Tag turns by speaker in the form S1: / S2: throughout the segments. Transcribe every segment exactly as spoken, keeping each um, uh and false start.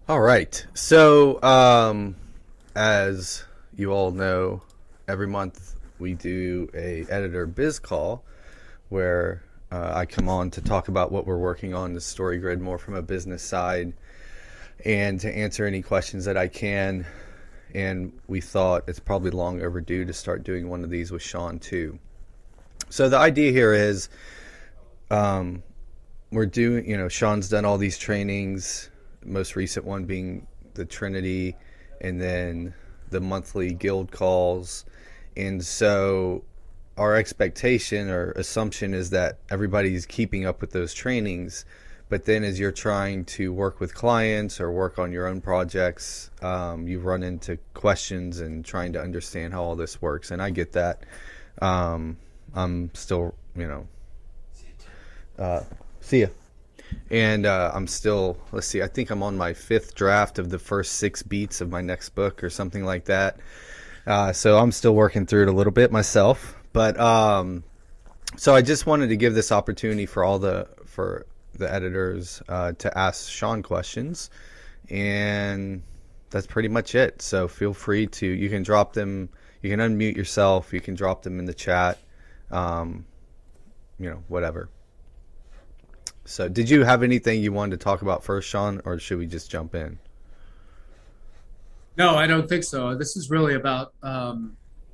S1: All right. So, um, as you all know, every month we do a editor biz call where uh, I come on to talk about what we're working on, the story grid, more from a business side, and to answer any questions that I can. And we thought it's probably long overdue to start doing one of these with Sean too. So the idea here is um, we're doing, you know, Sean's done all these trainings, most recent one being the Trinity, and then the monthly guild calls. And so our expectation or assumption is that everybody's keeping up with those trainings. But then as you're trying to work with clients or work on your own projects, um, you run into questions and trying to understand how all this works. And I get that. Um, I'm still, you know, uh, see ya. And uh, I'm still, let's see, I think I'm on my fifth draft of the first six beats of my next book or something like that. Uh, so I'm still working through it a little bit myself. But um, so I just wanted to give this opportunity for all the, for the editors uh, to ask Sean questions. And that's pretty much it. So feel free to, you can drop them, you can unmute yourself, you can drop them in the chat, um, you know, whatever. So did you have anything you wanted to talk about first, Sean, or should we just jump in?
S2: No, I don't think so. This is really about um,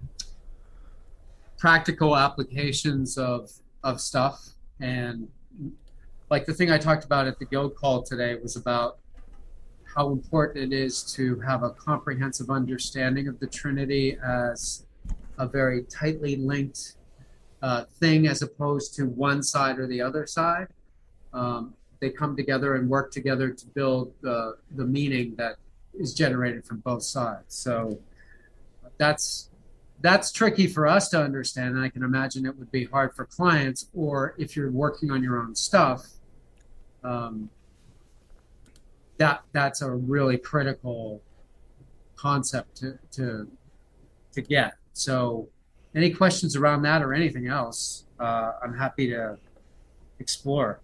S2: practical applications of of stuff. And like the thing I talked about at the guild call today was about how important it is to have a comprehensive understanding of the Trinity as a very tightly linked uh, thing as opposed to one side or the other side. Um, they come together and work together to build the, the meaning that is generated from both sides. So that's that's tricky for us to understand, and I can imagine it would be hard for clients, or if you're working on your own stuff, um, that that's a really critical concept to to to get. So, any questions around that or anything else, uh, I'm happy to explore.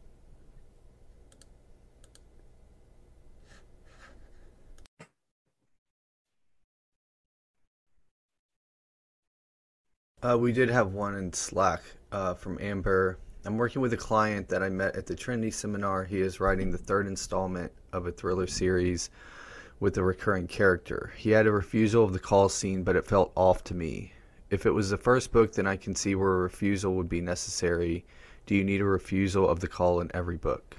S1: Uh, we did have one in Slack uh, from Amber. I'm working with a client that I met at the Trinity seminar. He is writing the third installment of a thriller series with a recurring character. He had a refusal of the call scene, but it felt off to me. If it was the first book, then I can see where a refusal would be necessary. Do you need a refusal of the call in every book?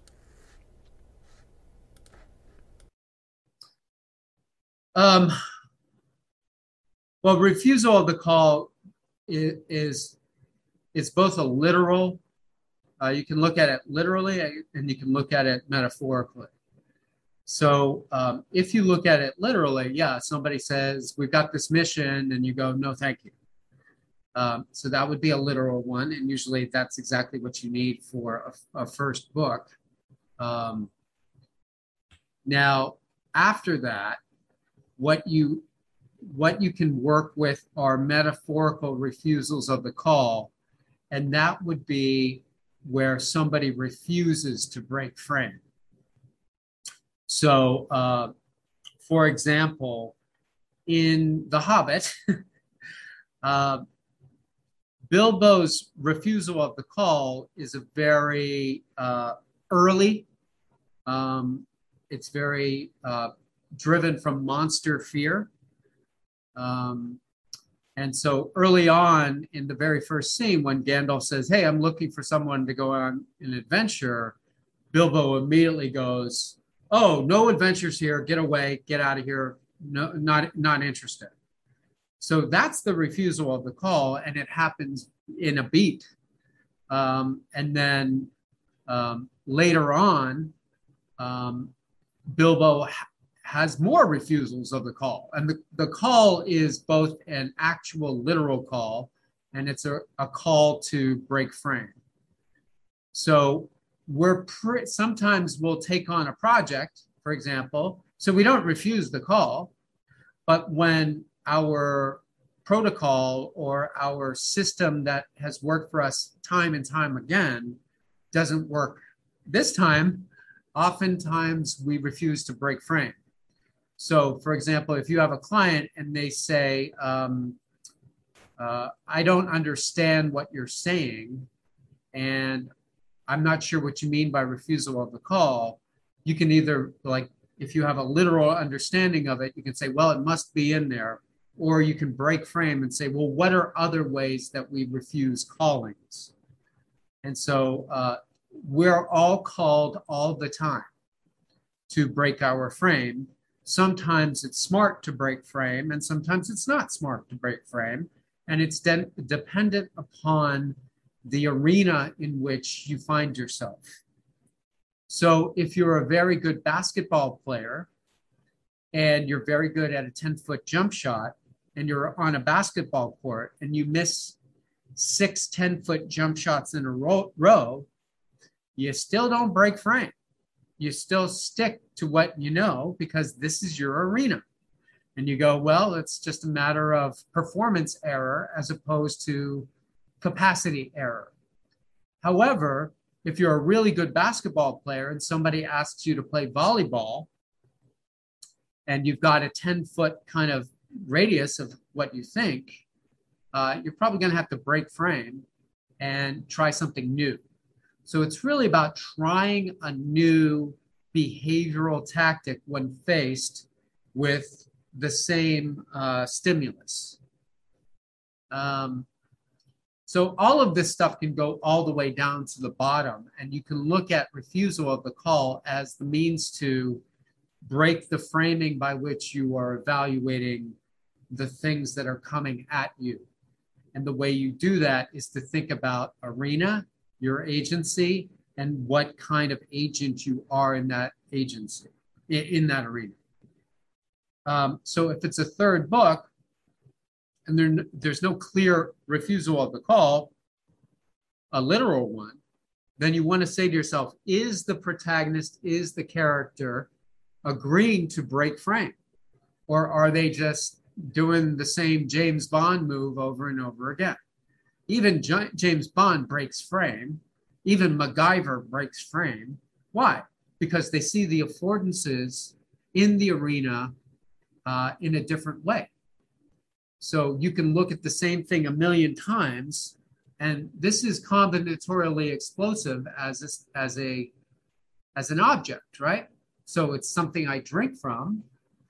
S2: Um, well, refusal of the call is is, is both a literal. Uh, you can look at it literally, and you can look at it metaphorically. So um, if you look at it literally, yeah, somebody says, we've got this mission, and you go, no, thank you. Um, so that would be a literal one. And usually that's exactly what you need for a, a first book. Um, now, after that, what you what you can work with are metaphorical refusals of the call. And that would be where somebody refuses to break frame. So, uh, for example, in The Hobbit, uh, Bilbo's refusal of the call is a very uh, early, um, it's very uh, driven from monster fear. Um, and so early on in the very first scene, when Gandalf says, hey, I'm looking for someone to go on an adventure, Bilbo immediately goes, oh, no adventures here, get away, get out of here, no, not, not interested. So that's the refusal of the call, and it happens in a beat. Um, and then um, later on, um, Bilbo ha- has more refusals of the call. And the, the call is both an actual literal call, and it's a, a call to break frame. So we're pre- sometimes we'll take on a project, for example, so we don't refuse the call, but when our protocol or our system that has worked for us time and time again doesn't work this time, oftentimes we refuse to break frame. So, for example, if you have a client and they say, um, uh, I don't understand what you're saying, and I'm not sure what you mean by refusal of the call, you can either, like, if you have a literal understanding of it, you can say, well, it must be in there. Or you can break frame and say, well, what are other ways that we refuse callings? And so uh, we're all called all the time to break our frame. Sometimes it's smart to break frame, and sometimes it's not smart to break frame. And it's de- dependent upon the arena in which you find yourself. So if you're a very good basketball player and you're very good at a ten-foot jump shot, and you're on a basketball court and you miss six ten-foot jump shots in a row, row, you still don't break frame. You still stick to what you know because this is your arena. And you go, well, it's just a matter of performance error as opposed to capacity error. However, if you're a really good basketball player and somebody asks you to play volleyball and you've got a ten-foot kind of radius of what you think, uh, you're probably going to have to break frame and try something new. So it's really about trying a new behavioral tactic when faced with the same uh, stimulus. Um, so all of this stuff can go all the way down to the bottom, and you can look at refusal of the call as the means to break the framing by which you are evaluating the things that are coming at you. And the way you do that is to think about arena, your agency, and what kind of agent you are in that agency, in that arena. Um, so if it's a third book and there, there's no clear refusal of the call, a literal one, then you want to say to yourself, is the protagonist, is the character agreeing to break frame? Or are they just doing the same James Bond move over and over again? Even J- James Bond breaks frame. Even MacGyver breaks frame. Why? Because they see the affordances in the arena uh, in a different way. So you can look at the same thing a million times, and this is combinatorially explosive as a, as a as an object, right? So it's something I drink from.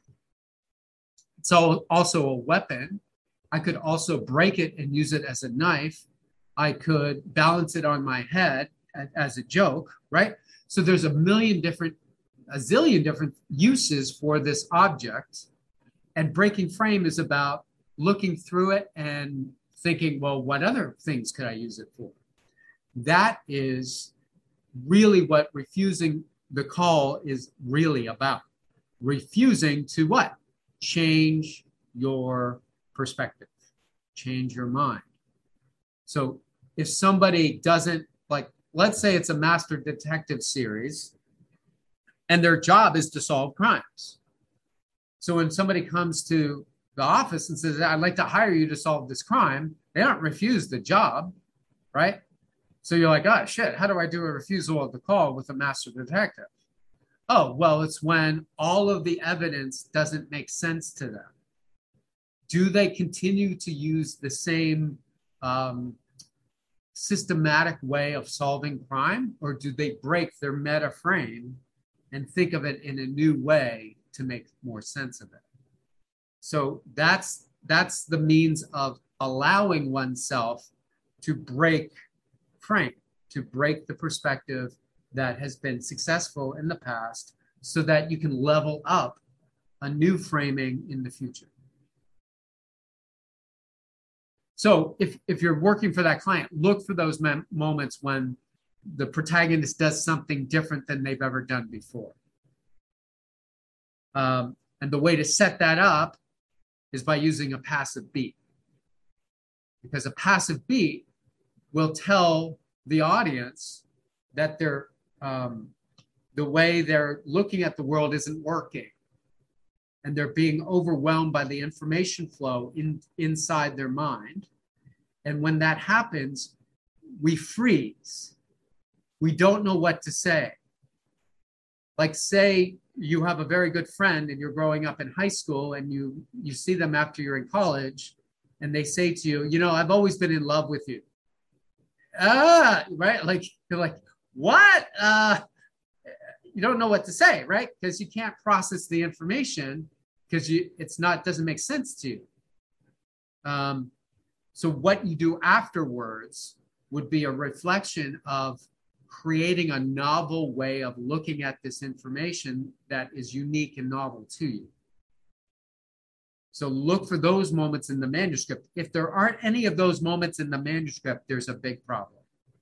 S2: It's also a weapon. I could also break it and use it as a knife. I could balance it on my head as a joke, right? So there's a million different, a zillion different uses for this object. And breaking frame is about looking through it and thinking, well, what other things could I use it for? That is really what refusing the call is really about. Refusing to what? Change your perspective, change your mind. So if somebody doesn't, like, let's say it's a master detective series and their job is to solve crimes. So when somebody comes to the office and says, I'd like to hire you to solve this crime, they don't refuse the job, right? So you're like, oh shit, how do I do a refusal of the call with a master detective? Oh, well, it's when all of the evidence doesn't make sense to them. Do they continue to use the same um, systematic way of solving crime, or do they break their meta frame and think of it in a new way to make more sense of it? So that's that's the means of allowing oneself to break frame, to break the perspective that has been successful in the past so that you can level up a new framing in the future. So if, if you're working for that client, look for those mem- moments when the protagonist does something different than they've ever done before. Um, and the way to set that up is by using a passive beat. Because a passive beat will tell the audience that they're, um, the way they're looking at the world isn't working. And they're being overwhelmed by the information flow in, inside their mind. And when that happens, we freeze. We don't know what to say. like say you have a very good friend and you're growing up in high school and you you see them after you're in college and they say to you, you know, I've always been in love with you. Ah, right? Like you're like, what? Uh, you don't know what to say, right? Because you can't process the information because you it's not doesn't make sense to you. Um, so what you do afterwards would be a reflection of creating a novel way of looking at this information that is unique and novel to you. So look for those moments in the manuscript. If there aren't any of those moments in the manuscript, there's a big problem.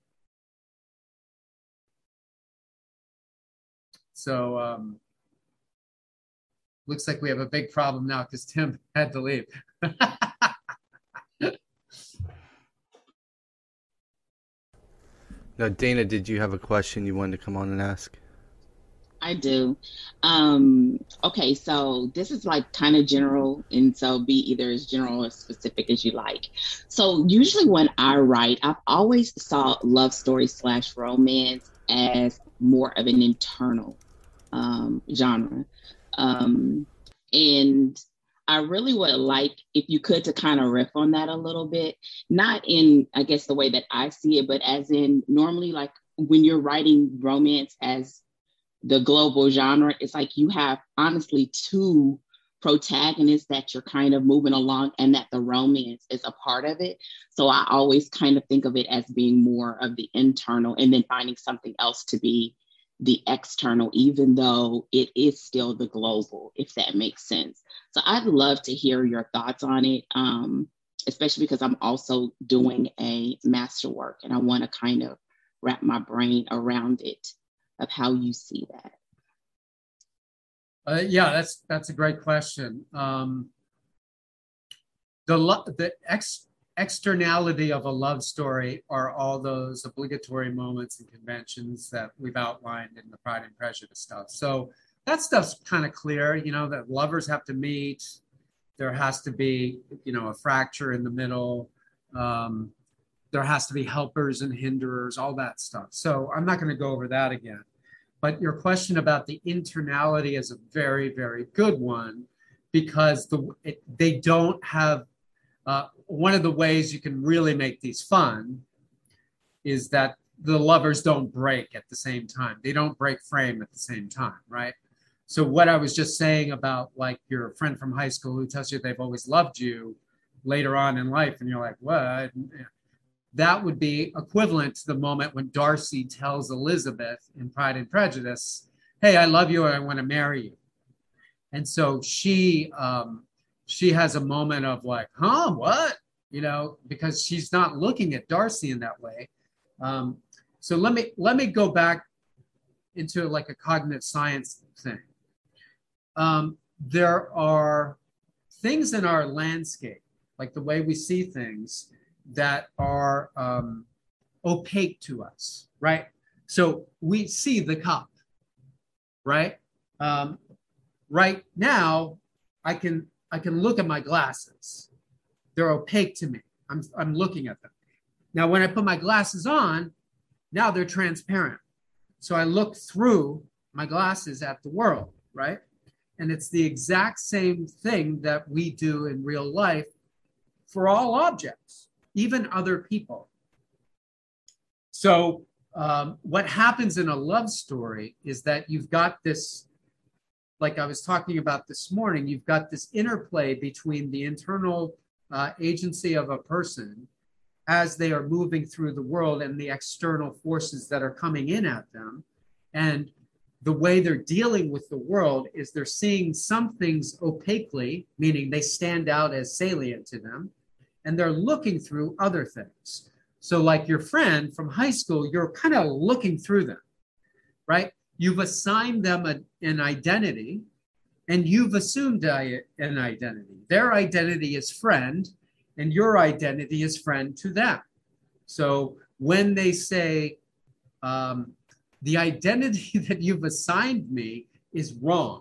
S2: So um, looks like we have a big problem now because Tim had to leave.
S1: Now, Dana, did you have a question you wanted to come on and ask?
S3: I do. Um, okay, so this is like kind of general, and so be either as general or specific as you like. So usually when I write, I've always saw love story slash romance as more of an internal um, genre. Um, and I really would like if you could to kind of riff on that a little bit, not in, I guess, the way that I see it, but as in normally like when you're writing romance as the global genre, it's like you have honestly two protagonists that you're kind of moving along and that the romance is a part of it. So I always kind of think of it as being more of the internal and then finding something else to be the external, even though it is still the global, if that makes sense. So I'd love to hear your thoughts on it, um, especially because I'm also doing a masterwork and I want to kind of wrap my brain around it of how you see that.
S2: Uh, yeah, that's that's a great question. Um, the lo- the ex- externality of a love story are all those obligatory moments and conventions that we've outlined in the Pride and Prejudice stuff. So that stuff's kind of clear, you know, that lovers have to meet. There has to be, you know, a fracture in the middle. Um, there has to be helpers and hinderers, all that stuff. So I'm not going to go over that again. But your question about the internality is a very, very good one because the it, they don't have, uh, one of the ways you can really make these fun is that the lovers don't break at the same time. They don't break frame at the same time, right? So what I was just saying about like your friend from high school who tells you they've always loved you later on in life, and you're like, what? That would be equivalent to the moment when Darcy tells Elizabeth in Pride and Prejudice, hey, I love you and I want to marry you. And so she um, she has a moment of like, huh, what? You know, because she's not looking at Darcy in that way. Um, so let me let me go back into like a cognitive science thing. Um, there are things in our landscape, like the way we see things, that are um, opaque to us, right? So we see the cup, right? Um, right now, I can I can look at my glasses. They're opaque to me. I'm I'm looking at them. Now, when I put my glasses on, now they're transparent. So I look through my glasses at the world, right? And it's the exact same thing that we do in real life for all objects, even other people. So um, what happens in a love story is that you've got this, like I was talking about this morning, you've got this interplay between the internal uh, agency of a person as they are moving through the world and the external forces that are coming in at them. And the way they're dealing with the world is they're seeing some things opaquely, meaning they stand out as salient to them, and they're looking through other things. So like your friend from high school, you're kind of looking through them, right? You've assigned them a, an identity, and you've assumed a, an identity. Their identity is friend, and your identity is friend to them. So when they say, um, the identity that you've assigned me is wrong,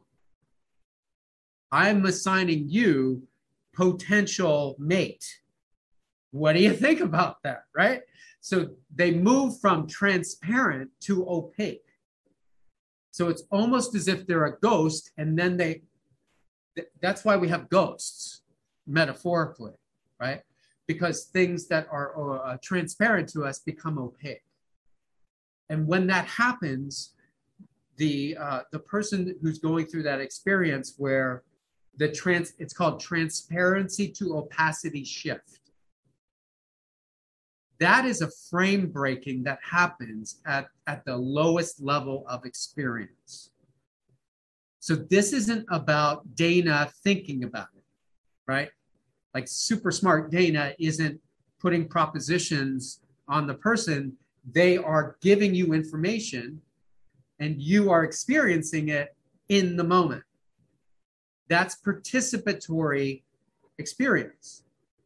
S2: I'm assigning you potential mate. What do you think about that, right? So they move from transparent to opaque. So it's almost as if they're a ghost, and then they, that's why we have ghosts, metaphorically, right? Because things that are uh, transparent to us become opaque. And when that happens, the uh, the person who's going through that experience where the trans, it's called transparency to opacity shift. That is a frame breaking that happens at, at the lowest level of experience. So this isn't about Dana thinking about it, right? Like super smart Dana isn't putting propositions on the person. They are giving you information and you are experiencing it in the moment. That's participatory experience.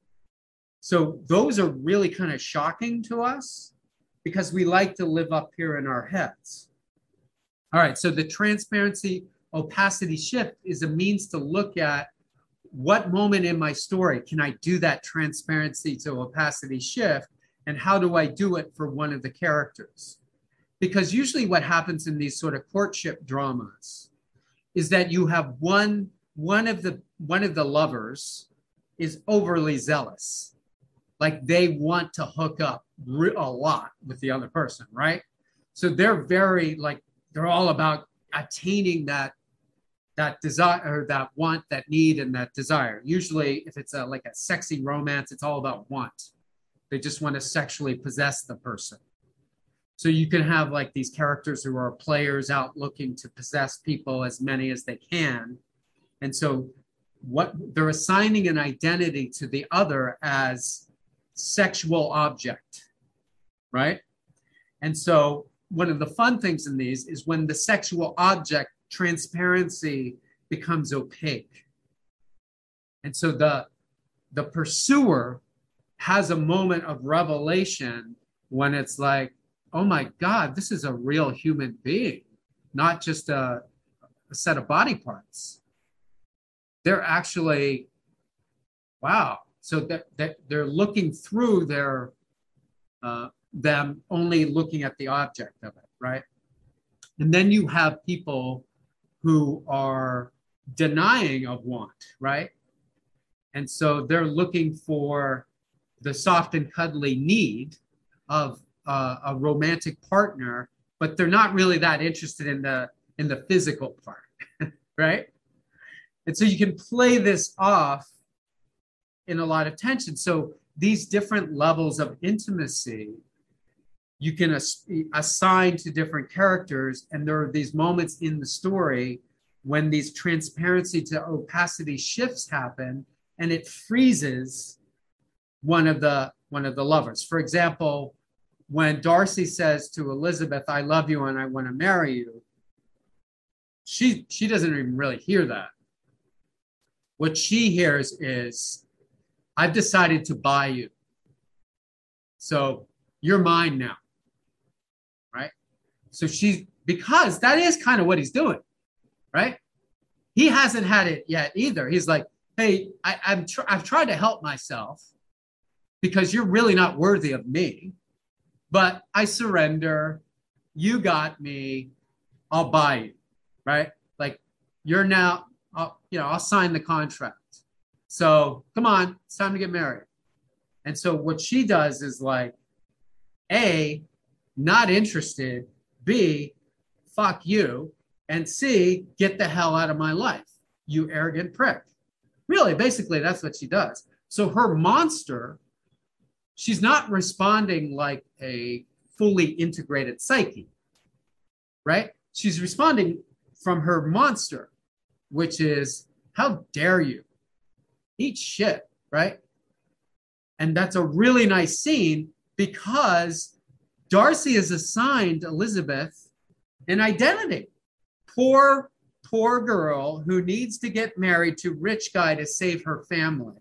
S2: So those are really kind of shocking to us because we like to live up here in our heads. All right, so the transparency opacity shift is a means to look at what moment in my story can I do that transparency to opacity shift, and how do I do it for one of the characters? Because usually what happens in these sort of courtship dramas is that you have one, one of the one of the lovers is overly zealous. Like they want to hook up a lot with the other person, right? So they're very like, they're all about attaining that, that desire, or that want, that need, and that desire. Usually if it's a, like a sexy romance, it's all about want. They just want to sexually possess the person. So you can have like these characters who are players out looking to possess people, as many as they can. And so what they're assigning an identity to the other as sexual object, right? And so one of the fun things in these is when the sexual object transparency becomes opaque. And so the, the pursuer has a moment of revelation when it's like, oh my God, this is a real human being, not just a, a set of body parts. They're actually, wow. So that, that they're looking through their, uh, them only looking at the object of it, right? And then you have people who are denying of want, right? And so they're looking for the soft and cuddly need of uh, a romantic partner, but they're not really that interested in the in the physical part, right? And so you can play this off in a lot of tension. So these different levels of intimacy, you can as- assign to different characters, and there are these moments in the story when these transparency to opacity shifts happen, and it freezes one of the one of the lovers. For example, when Darcy says to Elizabeth, "I love you and I want to marry you," she she doesn't even really hear that. What she hears is, "I've decided to buy you, so you're mine now," right? So she's, because that is kind of what he's doing, right? He hasn't had it yet either. He's like, "Hey, I, I'm tr- I've tried to help myself because you're really not worthy of me, but I surrender. You got me. I'll buy you," right? Like, you're now, I'll, you know, I'll sign the contract. So come on, it's time to get married. And so what she does is like, A, not interested, B, fuck you, and C, get the hell out of my life, you arrogant prick. Really, basically, that's what she does. So her monster, she's not responding like a fully integrated psyche, right? She's responding from her monster, which is, how dare you? Eat shit, right? And that's a really nice scene because Darcy has assigned Elizabeth an identity. Poor, poor girl who needs to get married to rich guy to save her family,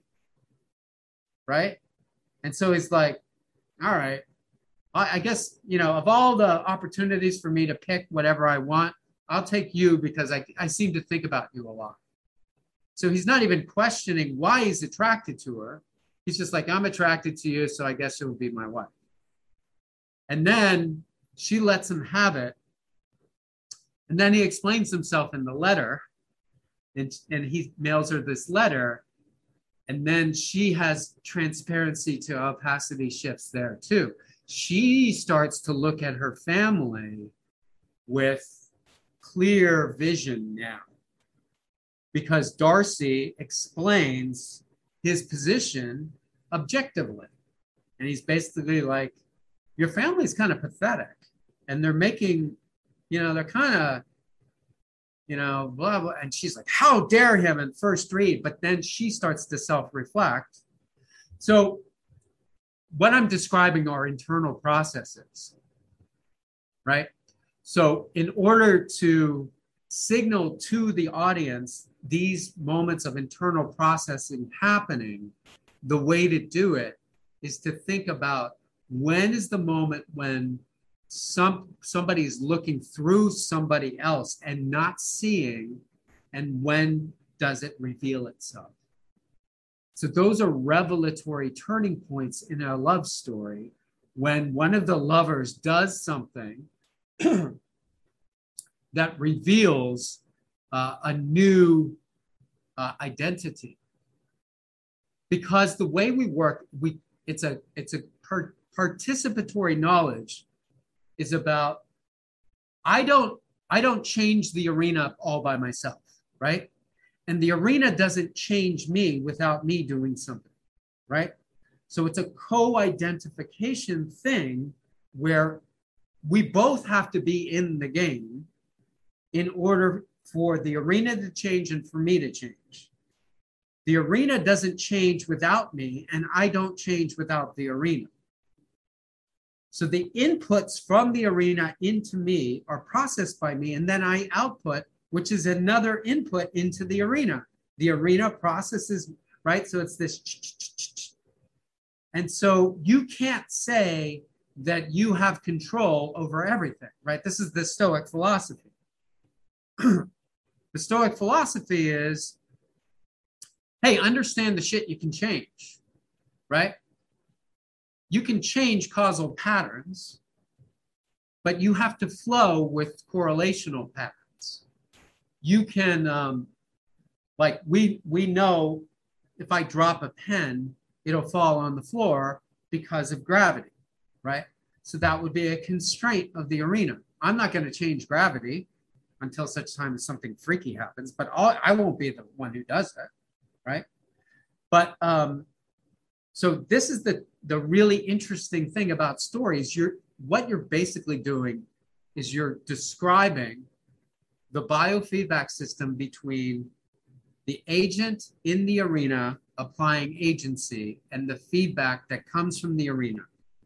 S2: right? And so he's like, all right, I, I guess, you know, of all the opportunities for me to pick whatever I want, I'll take you because I, I seem to think about you a lot. So he's not even questioning why he's attracted to her. He's just like, I'm attracted to you, so I guess you'll be my wife. And then she lets him have it. And then he explains himself in the letter, and, and he mails her this letter. And then she has transparency to opacity shifts there too. She starts to look at her family with clear vision now, because Darcy explains his position objectively. And he's basically like, your family's kind of pathetic, and they're making, you know, they're kind of, you know, blah, blah. And she's like, how dare him in first read? But then she starts to self-reflect. So what I'm describing are internal processes, right? So in order to signal to the audience these moments of internal processing happening, the way to do it is to think about, when is the moment when some somebody is looking through somebody else and not seeing, and when does it reveal itself? So those are revelatory turning points in a love story, when one of the lovers does something that reveals uh, a new uh, identity. Because the way we work, we it's a it's a per, participatory knowledge is about, I don't I don't change the arena all by myself, right? And the arena doesn't change me without me doing something, right? So it's a co-identification thing where we both have to be in the game in order for the arena to change and for me to change. The arena doesn't change without me, and I don't change without the arena. So the inputs from the arena into me are processed by me, and then I output, which is another input into the arena. The arena processes, right? So it's this. And so you can't say that you have control over everything, right? This is the Stoic philosophy. The Stoic philosophy is, hey, understand the shit you can change, right? You can change causal patterns, but you have to flow with correlational patterns. You can, um, like we we know if I drop a pen, it'll fall on the floor because of gravity, right? So that would be a constraint of the arena. I'm not going to change gravity until such time as something freaky happens, but all, I won't be the one who does that, right? But um, so this is the, the really interesting thing about stories. You're, what you're basically doing is you're describing the biofeedback system between the agent in the arena applying agency and the feedback that comes from the arena.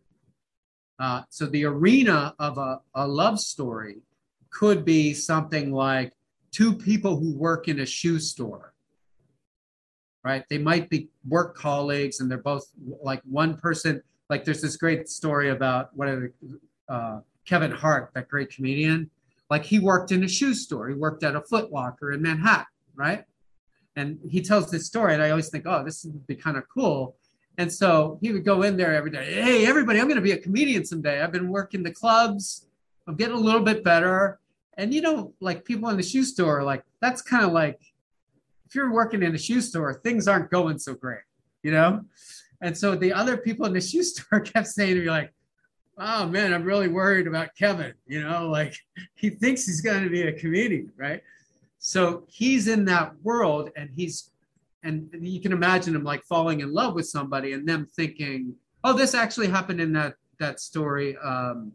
S2: Uh, so the arena of a, a love story could be something like two people who work in a shoe store, right? They might be work colleagues, and they're both like one person. Like there's this great story about what are the, uh, Kevin Hart, that great comedian. Like he worked in a shoe store. He worked at a Foot Locker in Manhattan, right? And he tells this story, and I always think, oh, this would be kind of cool. And so he would go in there every day. Hey, everybody, I'm going to be a comedian someday. I've been working the clubs. I'm getting a little bit better. And, you know, like people in the shoe store, like that's kind of like, if you're working in a shoe store, things aren't going so great, you know? And so the other people in the shoe store kept saying to me like, oh man, I'm really worried about Kevin, you know, like he thinks he's going to be a comedian, right? So he's in that world, and he's, and you can imagine him like falling in love with somebody and them thinking, oh, this actually happened in that, that story. Um,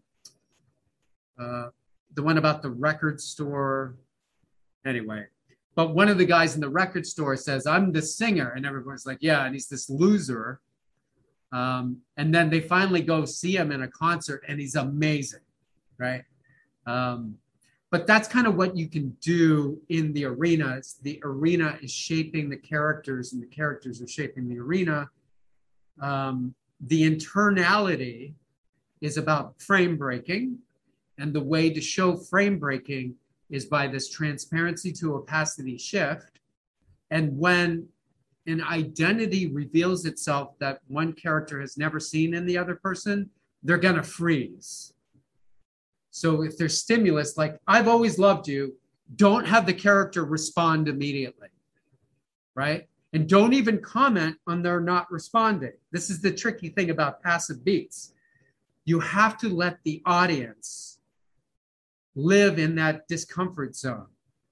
S2: uh, the one about the record store. Anyway, but one of the guys in the record store says, I'm the singer. And everyone's like, yeah. And he's this loser. Um, and then they finally go see him in a concert, and he's amazing, right? Um, but that's kind of what you can do in the arena. It's the arena is shaping the characters, and the characters are shaping the arena. Um, the internality is about frame breaking, and the way to show frame breaking is by this transparency to opacity shift. And when an identity reveals itself that one character has never seen in the other person, they're going to freeze. So if there's stimulus, like I've always loved you, don't have the character respond immediately, right? And don't even comment on their not responding. This is the tricky thing about passive beats. You have to let the audience live in that discomfort zone.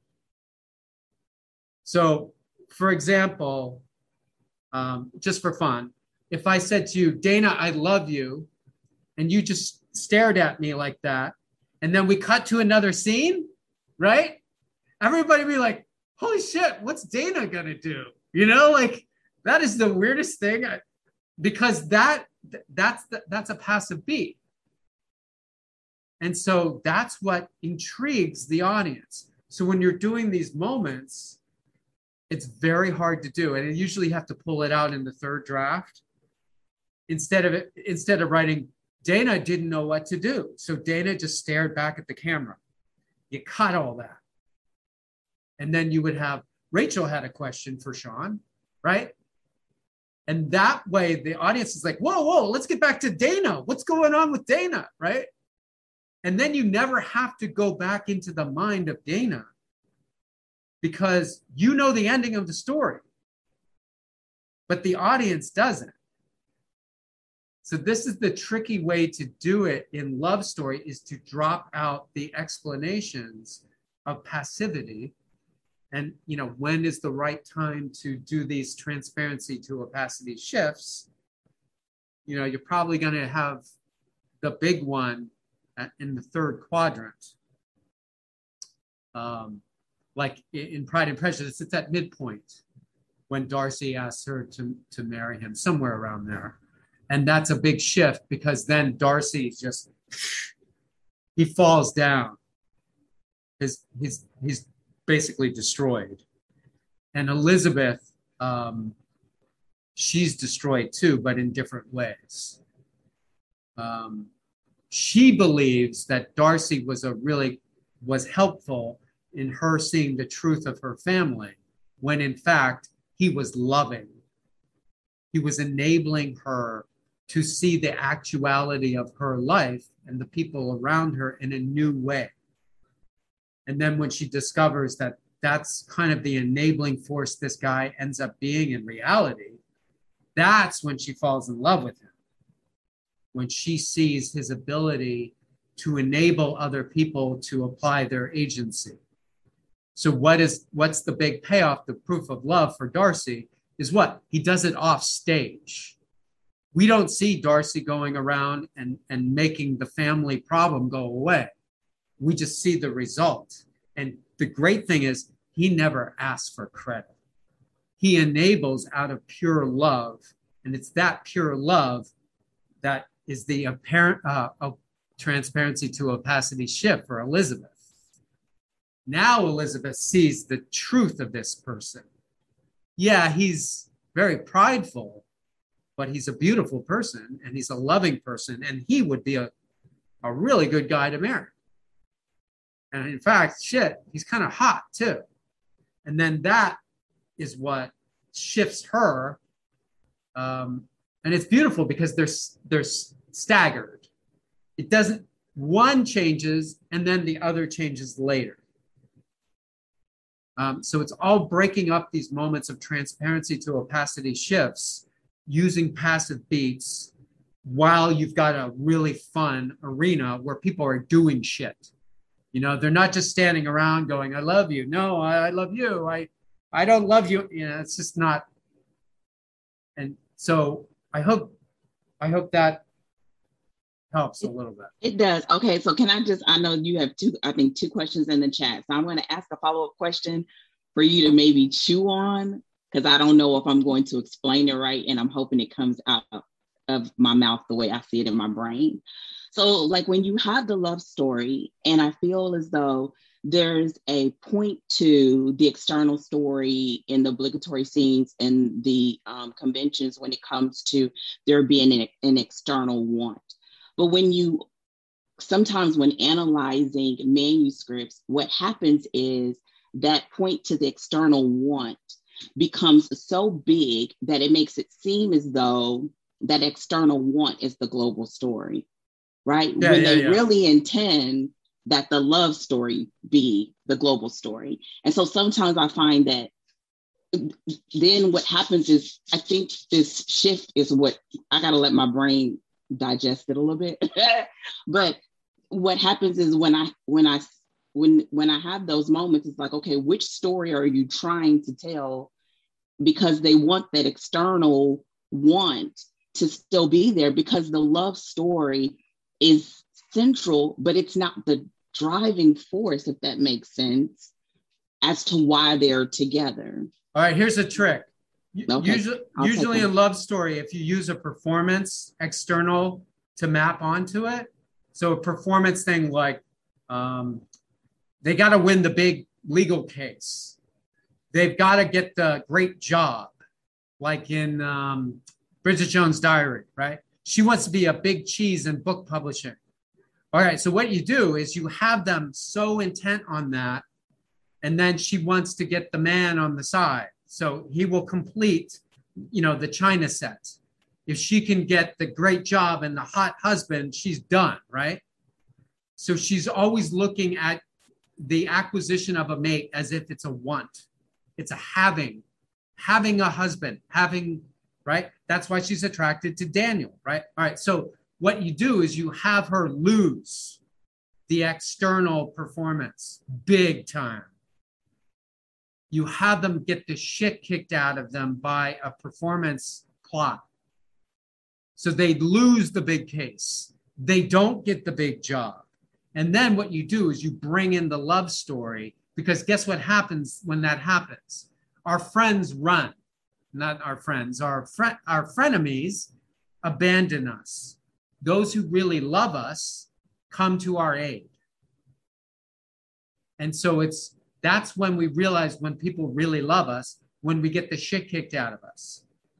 S2: So, for example, um, just for fun, if I said to you, Dana, I love you, and you just stared at me like that, and then we cut to another scene, right? Everybody be like, holy shit, what's Dana gonna do? You know, like that is the weirdest thing, because that that's the, that's a passive beat. And so that's what intrigues the audience. So when you're doing these moments, it's very hard to do. And you usually have to pull it out in the third draft. Instead of it, instead of writing, Dana didn't know what to do. So Dana just stared back at the camera. You cut all that. And then you would have, Rachel had a question for Sean, right? And that way the audience is like, whoa, whoa, let's get back to Dana. What's going on with Dana, right? And then you never have to go back into the mind of Dana, because you know the ending of the story, but the audience doesn't. So this is the tricky way to do it in love story, is to drop out the explanations of passivity. And, you know, when is the right time to do these transparency to opacity shifts? You know, you're probably going to have the big one at, in the third quadrant. Um, like in Pride and Prejudice, it's at midpoint when Darcy asks her to, to marry him, somewhere around there. And that's a big shift, because then Darcy just, he falls down. His, he's, he's basically destroyed. And Elizabeth, um, she's destroyed too, but in different ways. Um, she believes that Darcy was a really, was helpful in her seeing the truth of her family, when in fact, he was loving. He was enabling her to see the actuality of her life and the people around her in a new way. And then when she discovers that that's kind of the enabling force this guy ends up being in reality, that's when she falls in love with him. When she sees his ability to enable other people to apply their agency. So what is, what's the big payoff, the proof of love for Darcy is what? He does it off stage. We don't see Darcy going around and, and making the family problem go away. We just see the result. And the great thing is he never asks for credit. He enables out of pure love. And it's that pure love that is the apparent uh, uh, transparency to opacity shift for Elizabeth. Now Elizabeth sees the truth of this person. Yeah, he's very prideful, but he's a beautiful person and he's a loving person, and he would be a, a really good guy to marry. And in fact, shit, he's kind of hot too. And then that is what shifts her. Um, and it's beautiful because they're, they're staggered. It doesn't, one changes and then the other changes later. Um, so it's all breaking up these moments of transparency to opacity shifts using passive beats while you've got a really fun arena where people are doing shit. You know, they're not just standing around going, I love you. No, I, I love you. I, I don't love you. You know, it's just not. And so I hope, I hope that helps a little bit.
S3: It does. Okay. So can I just, I know you have two, I think two questions in the chat. So I'm going to ask a follow-up question for you to maybe chew on, because I don't know if I'm going to explain it right. And I'm hoping it comes out of my mouth the way I see it in my brain. So like when you have the love story, and I feel as though there's a point to the external story in the obligatory scenes and the um, conventions when it comes to there being an, an external want. But when you, sometimes when analyzing manuscripts, what happens is that point to the external want becomes so big that it makes it seem as though that external want is the global story. right?
S2: Yeah,
S3: When
S2: yeah,
S3: they
S2: yeah.
S3: really intend that the love story be the global story. And so sometimes I find that then what happens is, I think this shift is what I got to let my brain digest it a little bit. But what happens is when I, when I, when, when I have those moments, it's like, okay, which story are you trying to tell? Because they want that external want to still be there, because the love story is central, but it's not the driving force, if that makes sense, as to why they're together.
S2: All right, here's a trick.
S3: Okay,
S2: Usually,
S3: I'll
S2: usually
S3: take
S2: in love story, if you use a performance external to map onto it, so a performance thing like um, they got to win the big legal case. They've got to get the great job, like in um, Bridget Jones' Diary, right? She wants to be a big cheese in book publishing. All right, so what you do is you have them so intent on that, and then she wants to get the man on the side. So he will complete, you know, the China set. If she can get the great job and the hot husband, she's done, right? So she's always looking at the acquisition of a mate as if it's a want. It's a having, having a husband, having, right? That's why she's attracted to Daniel, right? All right, so what you do is you have her lose the external performance big time. You have them get the shit kicked out of them by a performance plot. So they lose the big case. They don't get the big job. And then what you do is you bring in the love story, because guess what happens when that happens? Our friends run, not our friends, our, fre- our frenemies abandon us. Those who really love us come to our aid. And so it's, that's when we realize when people really love us, when we get the shit kicked out of us,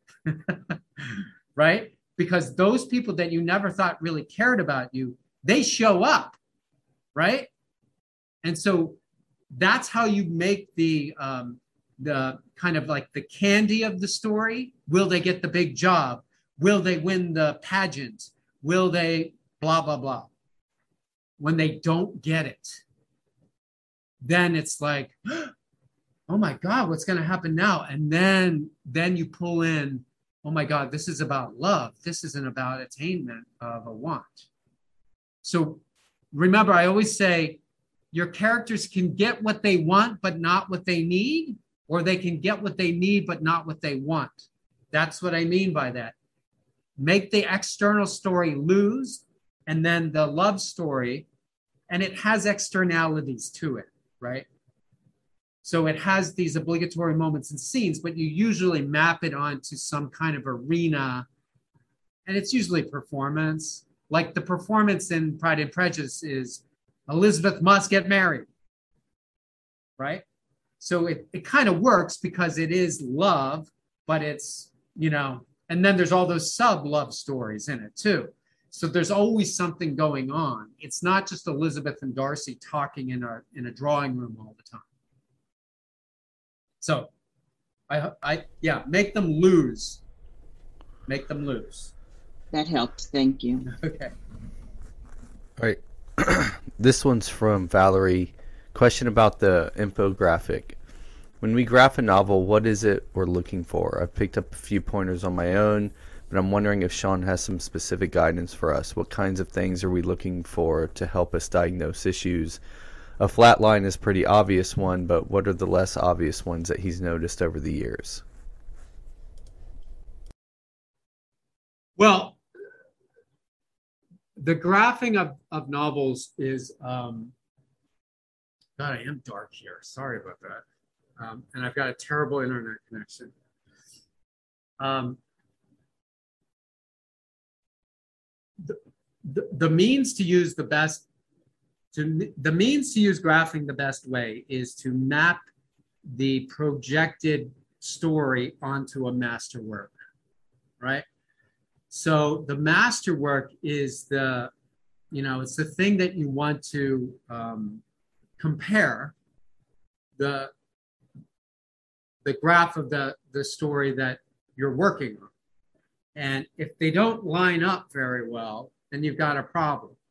S2: right? Because those people that you never thought really cared about you, they show up, right? And so that's how you make the, um, the kind of like the candy of the story. Will they get the big job? Will they win the pageant? Will they blah, blah, blah? When they don't get it, then it's like, oh my God, what's going to happen now? And then, then you pull in, oh my God, this is about love. This isn't about attainment of a want. So remember, I always say your characters can get what they want, but not what they need, or they can get what they need, but not what they want. That's what I mean by that. Make the external story lose, and then the love story, and it has externalities to it, right? So it has these obligatory moments and scenes, but you usually map it onto some kind of arena, and it's usually performance. Like the performance in Pride and Prejudice is Elizabeth must get married, right? So it, it kind of works because it is love, but it's, you know, and then there's all those sub-love stories in it too. So there's always something going on. It's not just Elizabeth and Darcy talking in a, in a drawing room all the time. So I, I, yeah, make them lose. Make them lose.
S3: That helps. Thank you.
S2: Okay.
S1: All right. This one's from Valerie. Question about the infographic. When we graph a novel, what is it we're looking for? I've picked up a few pointers on my own, but I'm wondering if Sean has some specific guidance for us. What kinds of things are we looking for to help us diagnose issues? A flat line is a pretty obvious one, but what are the less obvious ones that he's noticed over the years?
S2: Well, the graphing of, of novels is, um, God, I am dark here. Sorry about that. Um, and I've got a terrible internet connection. Um, the, the, the means to use the best, to, the means to use graphing the best way is to map the projected story onto a masterwork, right? So the masterwork is the, you know, it's the thing that you want to um, compare the, the graph of the, the story that you're working on. And if they don't line up very well, then you've got a problem.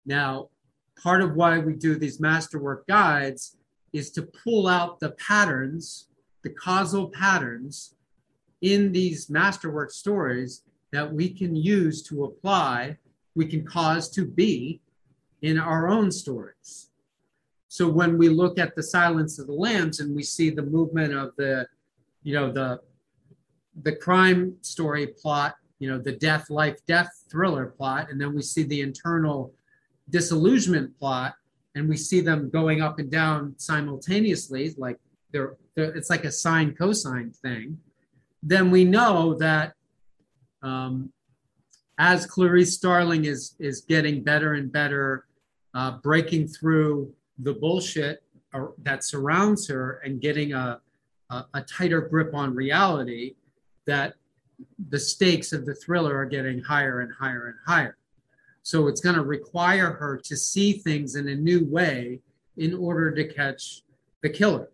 S2: Now, part of why we do these masterwork guides is to pull out the patterns, the causal patterns in these masterwork stories that we can use to apply, we can cause to be in our own stories. So when we look at the Silence of the Lambs and we see the movement of the, you know, the, the crime story plot, you know, the death, life, death thriller plot, and then we see the internal disillusionment plot, and we see them going up and down simultaneously, like they're, they're it's like a sine cosine thing, then we know that um, as Clarice Starling is, is getting better and better, uh, breaking through the bullshit that surrounds her and getting a, a, a tighter grip on reality, that the stakes of the thriller are getting higher and higher and higher. So it's going to require her to see things in a new way in order to catch the killer.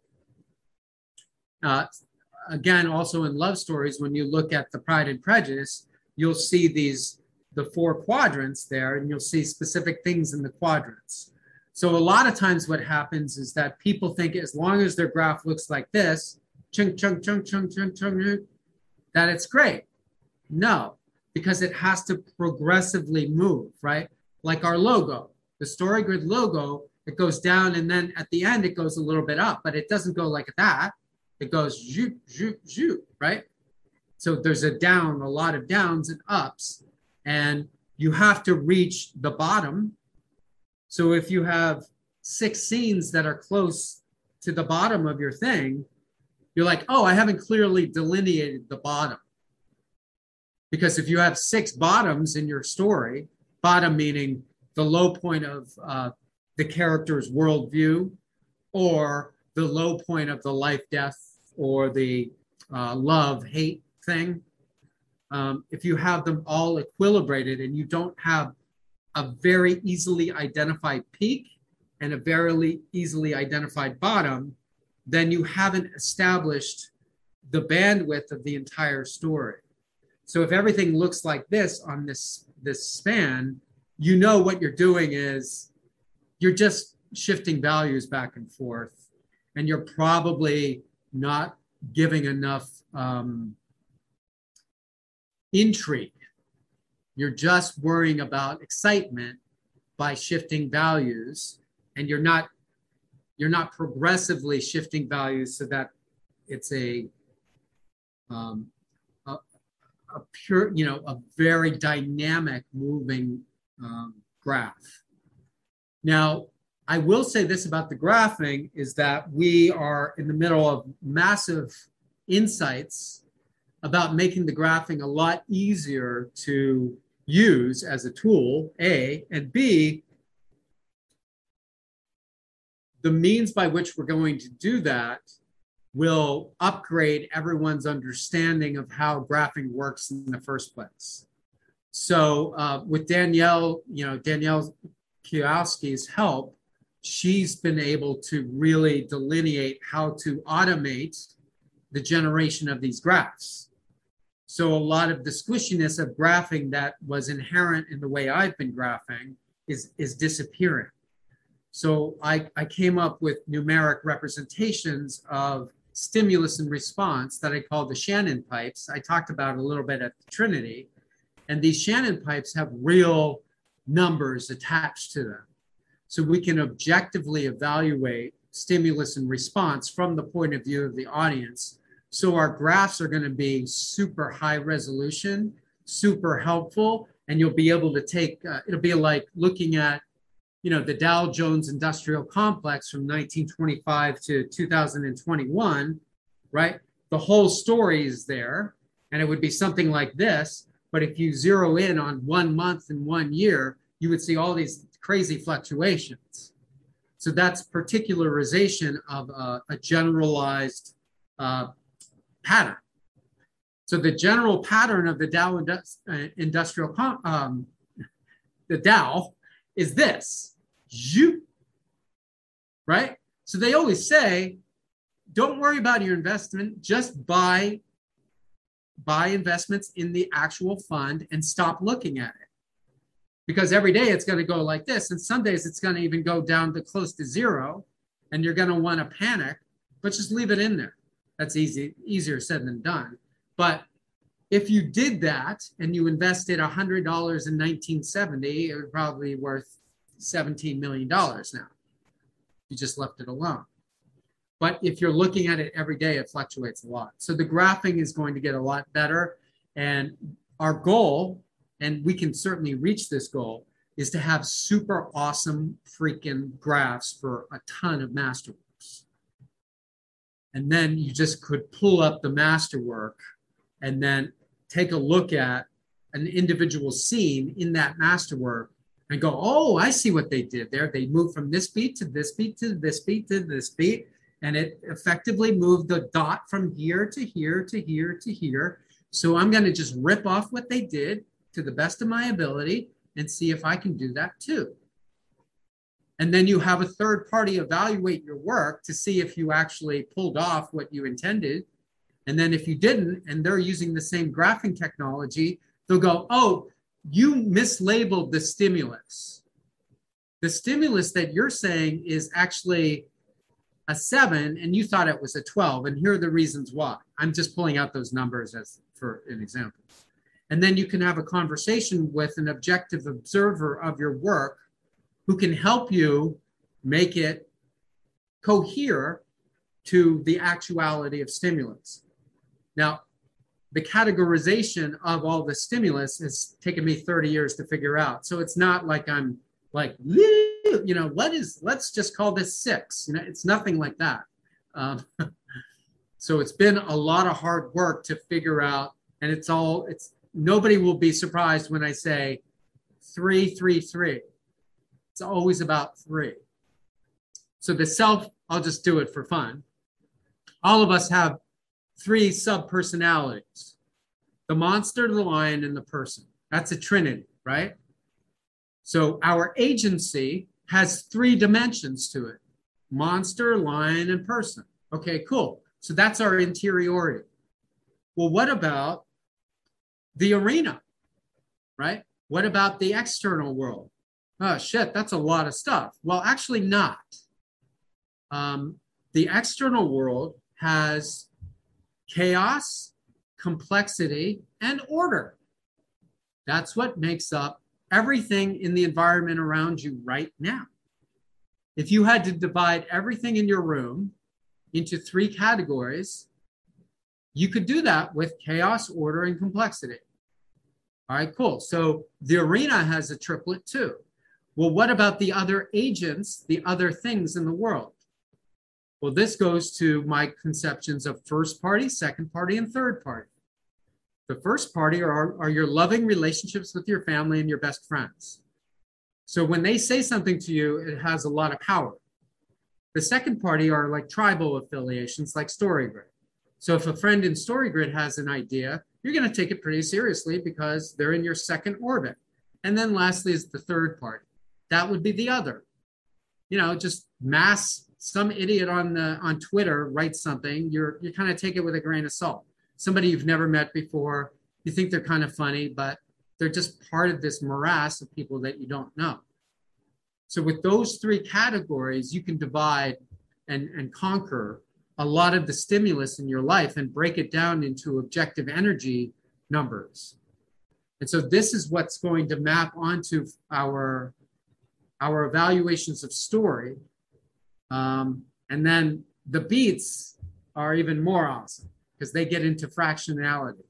S2: Uh, again, also in love stories, when you look at the Pride and Prejudice, you'll see these, the four quadrants there, and you'll see specific things in the quadrants. So a lot of times what happens is that people think as long as their graph looks like this, chunk, chunk, chunk, chunk, chunk, chunk, that it's great. No, because it has to progressively move, right? Like our logo, the StoryGrid logo, it goes down and then at the end it goes a little bit up, but it doesn't go like that. It goes zoop, zoop, zoop, right? So there's a down, a lot of downs and ups, and you have to reach the bottom. So if you have six scenes that are close to the bottom of your thing, you're like, oh, I haven't clearly delineated the bottom. Because if you have six bottoms in your story, bottom meaning the low point of uh, the character's worldview, or the low point of the life, death, or the uh, love, hate thing, um, if you have them all equilibrated and you don't have a very easily identified peak and a very easily identified bottom, then you haven't established the bandwidth of the entire story. So if everything looks like this on this, this span, you know what you're doing is you're just shifting values back and forth, and you're probably not giving enough um, intrigue. You're just worrying about excitement by shifting values, and you're not you're not progressively shifting values so that it's a um, a, a pure, you know, a very dynamic moving um, graph. Now, I will say this about the graphing is that we are in the middle of massive insights about making the graphing a lot easier to use as a tool, A, and B, the means by which we're going to do that will upgrade everyone's understanding of how graphing works in the first place. So uh, with Danielle, you know, Danielle Kwiatkowski's help, she's been able to really delineate how to automate the generation of these graphs. So a lot of the squishiness of graphing that was inherent in the way I've been graphing is, is disappearing. So I, I came up with numeric representations of stimulus and response that I call the Shannon pipes. I talked about a little bit at Trinity. And these Shannon pipes have real numbers attached to them. So we can objectively evaluate stimulus and response from the point of view of the audience. So our graphs are going to be super high resolution, super helpful, and you'll be able to take, uh, it'll be like looking at, you know, the Dow Jones Industrial Complex from nineteen twenty-five to two thousand twenty-one, right? The whole story is there, and it would be something like this. But if you zero in on one month and one year, you would see all these crazy fluctuations. So that's particularization of a, a generalized uh, pattern. So the general pattern of the Dow Indu- Industrial, um, the Dow is this, right? So they always say, don't worry about your investment, just buy buy investments in the actual fund and stop looking at it. because every day it's going to go like this. And some days it's going to even go down to close to zero and you're going to want to panic, but just leave it in there. That's easy, easier said than done. But if you did that and you invested one hundred dollars in nineteen seventy, it would probably be worth seventeen million dollars now. You just left it alone. But if you're looking at it every day, it fluctuates a lot. So the graphing is going to get a lot better. And our goal, and we can certainly reach this goal, is to have super awesome freaking graphs for a ton of masterworks. And then you just could pull up the masterwork and then take a look at an individual scene in that masterwork and go, oh, I see what they did there. They moved from this beat to this beat to this beat to this beat. And it effectively moved the dot from here to here to here to here. So I'm going to just rip off what they did to the best of my ability and see if I can do that too. And then you have a third party evaluate your work to see if you actually pulled off what you intended. And then if you didn't, and they're using the same graphing technology, they'll go, oh, you mislabeled the stimulus. The stimulus that you're saying is actually a seven and you thought it was a twelve. And here are the reasons why. I'm just pulling out those numbers as for an example. And then you can have a conversation with an objective observer of your work who can help you make it cohere to the actuality of stimulus. Now, the categorization of all the stimulus has taken me thirty years to figure out. So it's not like I'm like, you know, what is, let's just call this six. You know, it's nothing like that. Um, so it's been a lot of hard work to figure out, and it's all, it's, nobody will be surprised when I say three, three, three. It's always about three. So the self, I'll just do it for fun. All of us have three sub-personalities: the monster, the lion, and the person. That's a trinity, right? So our agency has three dimensions to it: monster, lion, and person. Okay, cool. So that's our interiority. Well, what about the arena, right? What about the external world? Oh, shit, that's a lot of stuff. Well, actually not. Um, the external world has chaos, complexity, and order. That's what makes up everything in the environment around you right now. If you had to divide everything in your room into three categories, you could do that with chaos, order, and complexity. All right, cool. So the arena has a triplet too. Well, what about the other agents, the other things in the world? Well, this goes to my conceptions of first party, second party, and third party. The first party are, are your loving relationships with your family and your best friends. So when they say something to you, it has a lot of power. The second party are like tribal affiliations, like StoryGrid. So if a friend in StoryGrid has an idea, you're going to take it pretty seriously because they're in your second orbit. And then lastly is the third party. That would be the other. You know, just mass, some idiot on the on Twitter writes something, you're you kind of take it with a grain of salt. Somebody you've never met before, you think they're kind of funny, but they're just part of this morass of people that you don't know. So with those three categories, you can divide and, and conquer a lot of the stimulus in your life and break it down into objective energy numbers. And so this is what's going to map onto our, our evaluations of story. Um, and then the beats are even more awesome because they get into fractionality.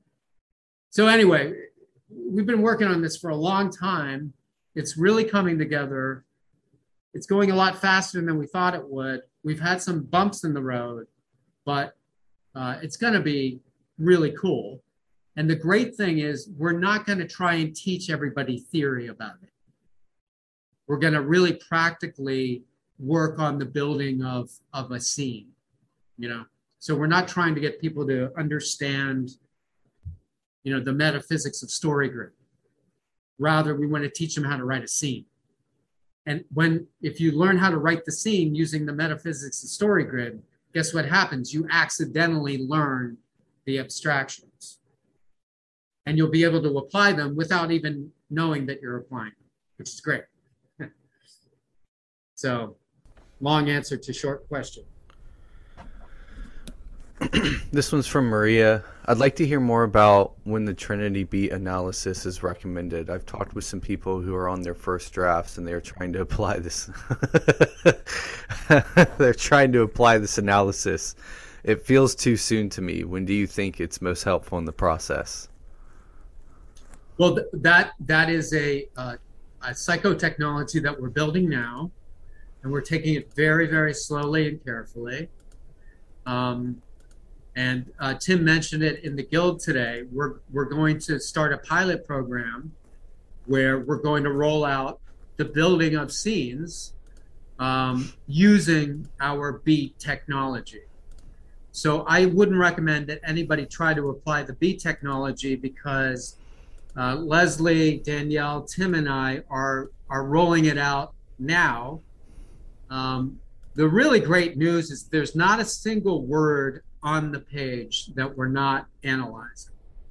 S2: So anyway, we've been working on this for a long time. It's really coming together. It's going a lot faster than we thought it would. We've had some bumps in the road, but uh, it's going to be really cool. And the great thing is we're not going to try and teach everybody theory about it. We're going to really practically work on the building of, of a scene, you know? So we're not trying to get people to understand, you know, the metaphysics of StoryGrid. Rather, we want to teach them how to write a scene. And when, if you learn how to write the scene using the metaphysics of StoryGrid, guess what happens? You accidentally learn the abstractions. and you'll be able to apply them without even knowing that you're applying them, which is great. So, long answer to short question.
S1: This one's from Maria. I'd like to hear more about when the Trinity beat analysis is recommended. I've talked with some people who are on their first drafts and they're trying to apply this. They're trying to apply this analysis. It feels too soon to me. When do you think it's most helpful in the process?
S2: Well, th- that that is a, uh, a psychotechnology that we're building now, and we're taking it very, very slowly and carefully. Um, And uh, Tim mentioned it in the Guild today. We're we're going to start a pilot program where we're going to roll out the building of scenes um, using our beat technology. So I wouldn't recommend that anybody try to apply the beat technology because uh, Leslie, Danielle, Tim, and I are are rolling it out now. Um, the really great news is there's not a single word on the page that we're not analyzing.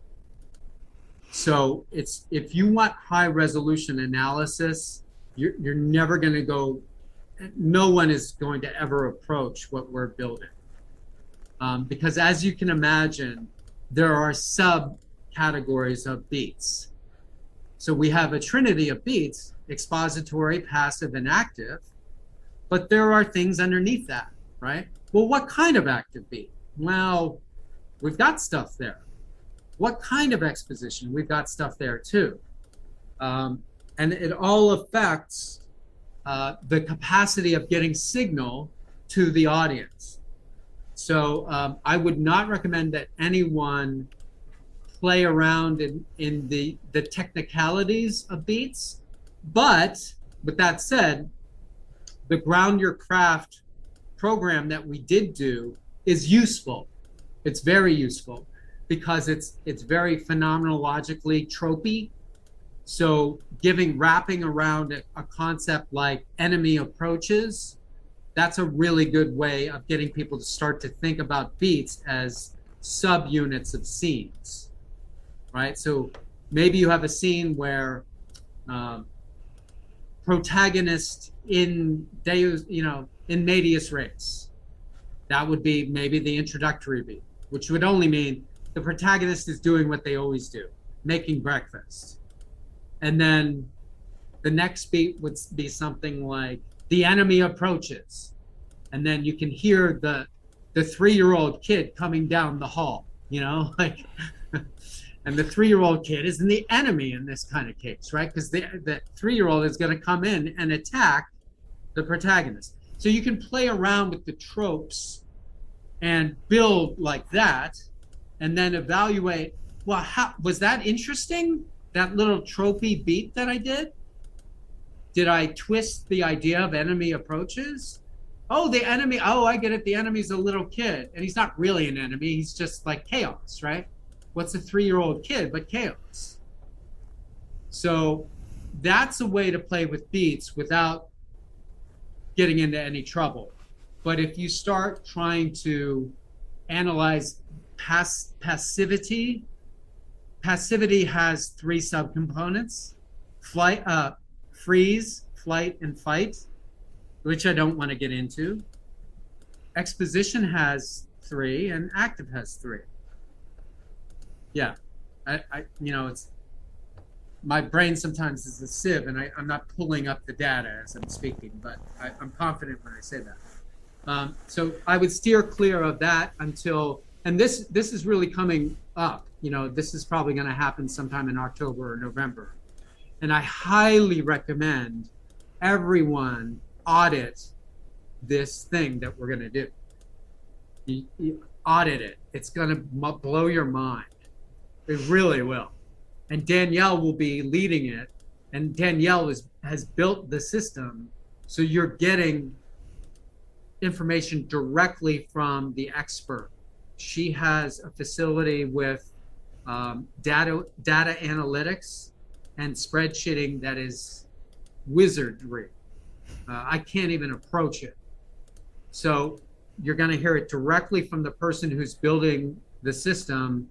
S2: So it's if you want high resolution analysis, you're, you're never going to go, no one is going to ever approach what we're building. Um, because as you can imagine, there are subcategories of beats. So we have a trinity of beats, expository, passive, and active, but there are things underneath that, right? Well, what kind of active beat? Well, we've got stuff there. What kind of exposition? We've got stuff there too. Um, and it all affects uh, the capacity of getting signal to the audience. So um, I would not recommend that anyone play around in, in the, the technicalities of beats. But with that said, the Ground Your Craft program that we did do is useful. It's very useful because it's it's very phenomenologically tropey. So giving wrapping around a, a concept like enemy approaches, that's a really good way of getting people to start to think about beats as subunits of scenes, right? So maybe you have a scene where um, protagonist in Deus, you know, in medias res. That would be maybe the introductory beat, which would only mean the protagonist is doing what they always do, making breakfast. And then the next beat would be something like the enemy approaches. And then you can hear the the three-year-old kid coming down the hall, you know, like, and the three-year-old kid isn't the enemy in this kind of case, right? Because the, the three-year-old is going to come in and attack the protagonist. So you can play around with the tropes and build like that, and then evaluate, well, how was that interesting? That little tropey beat that I did? Did I twist the idea of enemy approaches? Oh, the enemy, oh, I get it. The enemy's a little kid, and he's not really an enemy. He's just like chaos, right? What's a three-year-old kid but chaos? So that's a way to play with beats without getting into any trouble. But if you start trying to analyze pass passivity, passivity has three subcomponents: flight, uh, freeze, flight, and fight, which I don't want to get into. Exposition has three, and active has three. Yeah, I, I you know, it's my brain sometimes is a sieve, and I, I'm not pulling up the data as I'm speaking, but I, I'm confident when I say that. Um, so I would steer clear of that until, and this this is really coming up. You know, this is probably going to happen sometime in October or November, and I highly recommend everyone audit this thing that we're going to do. You, you audit it. It's going to blow your mind. It really will. And Danielle will be leading it. And Danielle is, has built the system, so you're getting information directly from the expert. She has a facility with um, data data analytics and spreadsheeting that is wizardry. Uh, I can't even approach it. So you're going to hear it directly from the person who's building the system,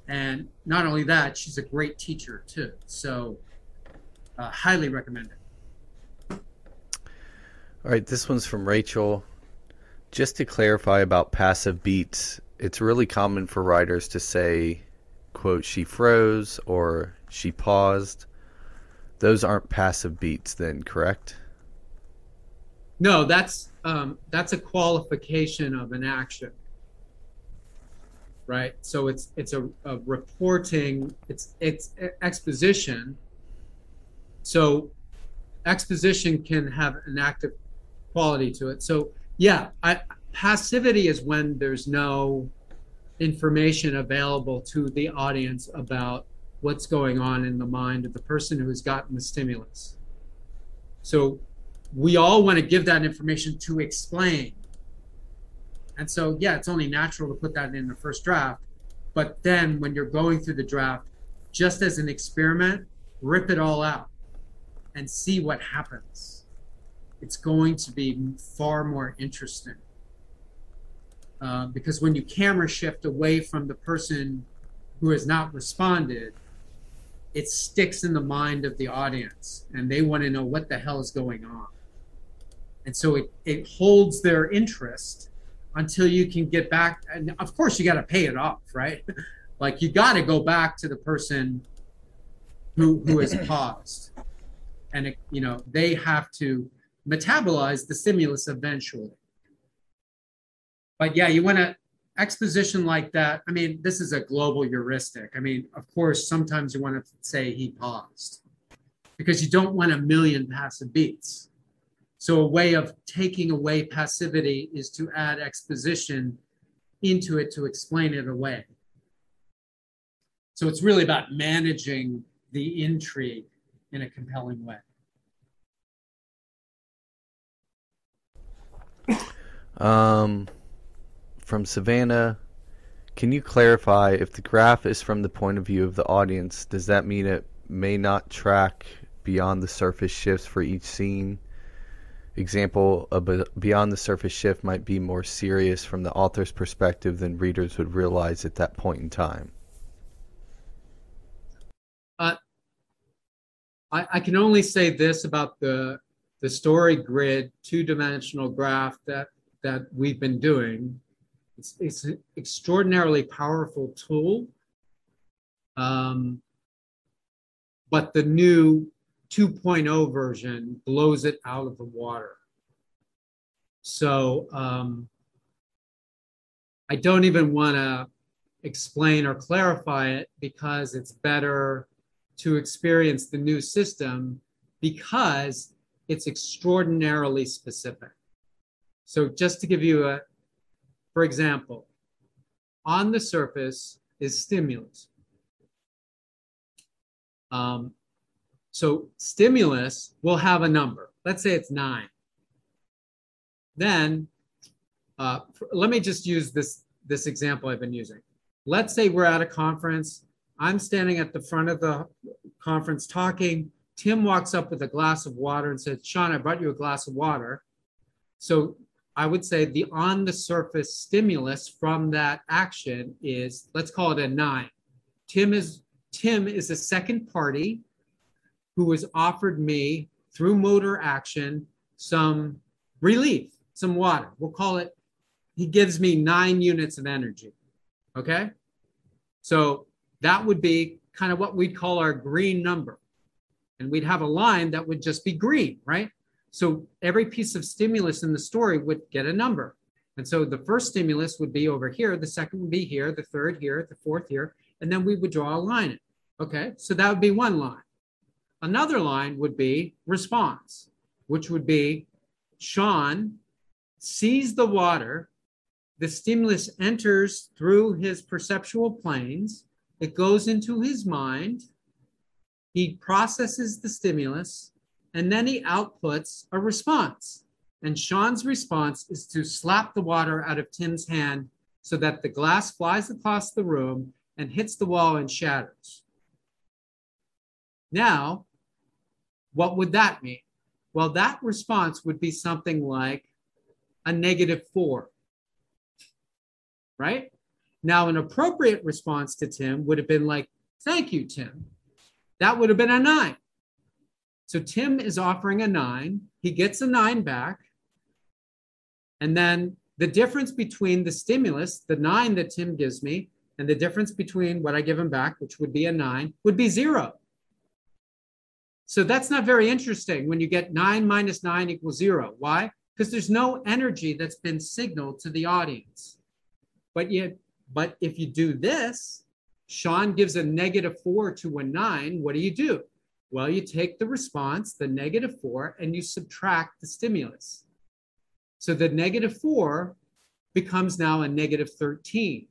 S2: And not only that, she's a great teacher too. So uh, highly recommend it.
S1: All right, this one's from Rachel. Just to clarify about passive beats, it's really common for writers to say, quote, she froze or she paused. Those aren't passive beats then, correct?
S2: No, that's um, that's a qualification of an action, right? So it's it's a, a reporting, it's it's exposition. So exposition can have an active quality to it. So yeah, I, passivity is when there's no information available to the audience about what's going on in the mind of the person who has gotten the stimulus. So we all want to give that information to explain. And so, yeah, it's only natural to put that in the first draft. But then when you're going through the draft, just as an experiment, rip it all out and see what happens. It's going to be far more interesting. Uh, because when you camera shift away from the person who has not responded, it sticks in the mind of the audience and they want to know what the hell is going on. And so it, it holds their interest until you can get back. And of course you got to pay it off, right? Like you got to go back to the person who, who has paused. And, it, you know, they have to metabolize the stimulus eventually. But yeah, you want to exposition like that. I mean, this is a global heuristic. I mean, of course, sometimes you want to say he paused because you don't want a million passive beats. So a way of taking away passivity is to add exposition into it to explain it away. So it's really about managing the intrigue in a compelling way.
S1: Um, from Savannah, can you clarify if the graph is from the point of view of the audience, does that mean it may not track beyond the surface shifts for each scene? Example, a beyond the surface shift might be more serious from the author's perspective than readers would realize at that point in time.
S2: Uh, I, I can only say this about the the story grid two-dimensional graph that that we've been doing. It's, it's an extraordinarily powerful tool, um, but the new two point oh version blows it out of the water. So um, I don't even want to explain or clarify it because it's better to experience the new system because it's extraordinarily specific. So just to give you a, for example, on the surface is stimulus. Um, So stimulus will have a number. Let's say it's nine. Then, uh, let me just use this, this example I've been using. Let's say we're at a conference. I'm standing at the front of the conference talking. Tim walks up with a glass of water and says, Sean, I brought you a glass of water. So I would say the on the surface stimulus from that action is, let's call it a nine. Tim is, Tim is a second party who has offered me through motor action some relief, some water. We'll call it, he gives me nine units of energy, okay? So that would be kind of what we'd call our green number. And we'd have a line that would just be green, right? So every piece of stimulus in the story would get a number. And so the first stimulus would be over here, the second would be here, the third here, the fourth here, and then we would draw a line. Okay, so that would be one line. Another line would be response, which would be Sean sees the water, the stimulus enters through his perceptual planes, it goes into his mind, he processes the stimulus, and then he outputs a response. And Sean's response is to slap the water out of Tim's hand so that the glass flies across the room and hits the wall and shatters. Now, what would that mean? Well, that response would be something like a negative four, right? Now, an appropriate response to Tim would have been like, thank you, Tim. That would have been a nine. So Tim is offering a nine. He gets a nine back. And then the difference between the stimulus, the nine that Tim gives me, and the difference between what I give him back, which would be a nine, would be zero. So that's not very interesting when you get nine minus nine equals zero. Why? Because there's no energy that's been signaled to the audience. But yet, but if you do this, Sean gives a negative four to a nine. What do you do? Well, you take the response, the negative four, and you subtract the stimulus. So the negative four becomes now a negative thirteen.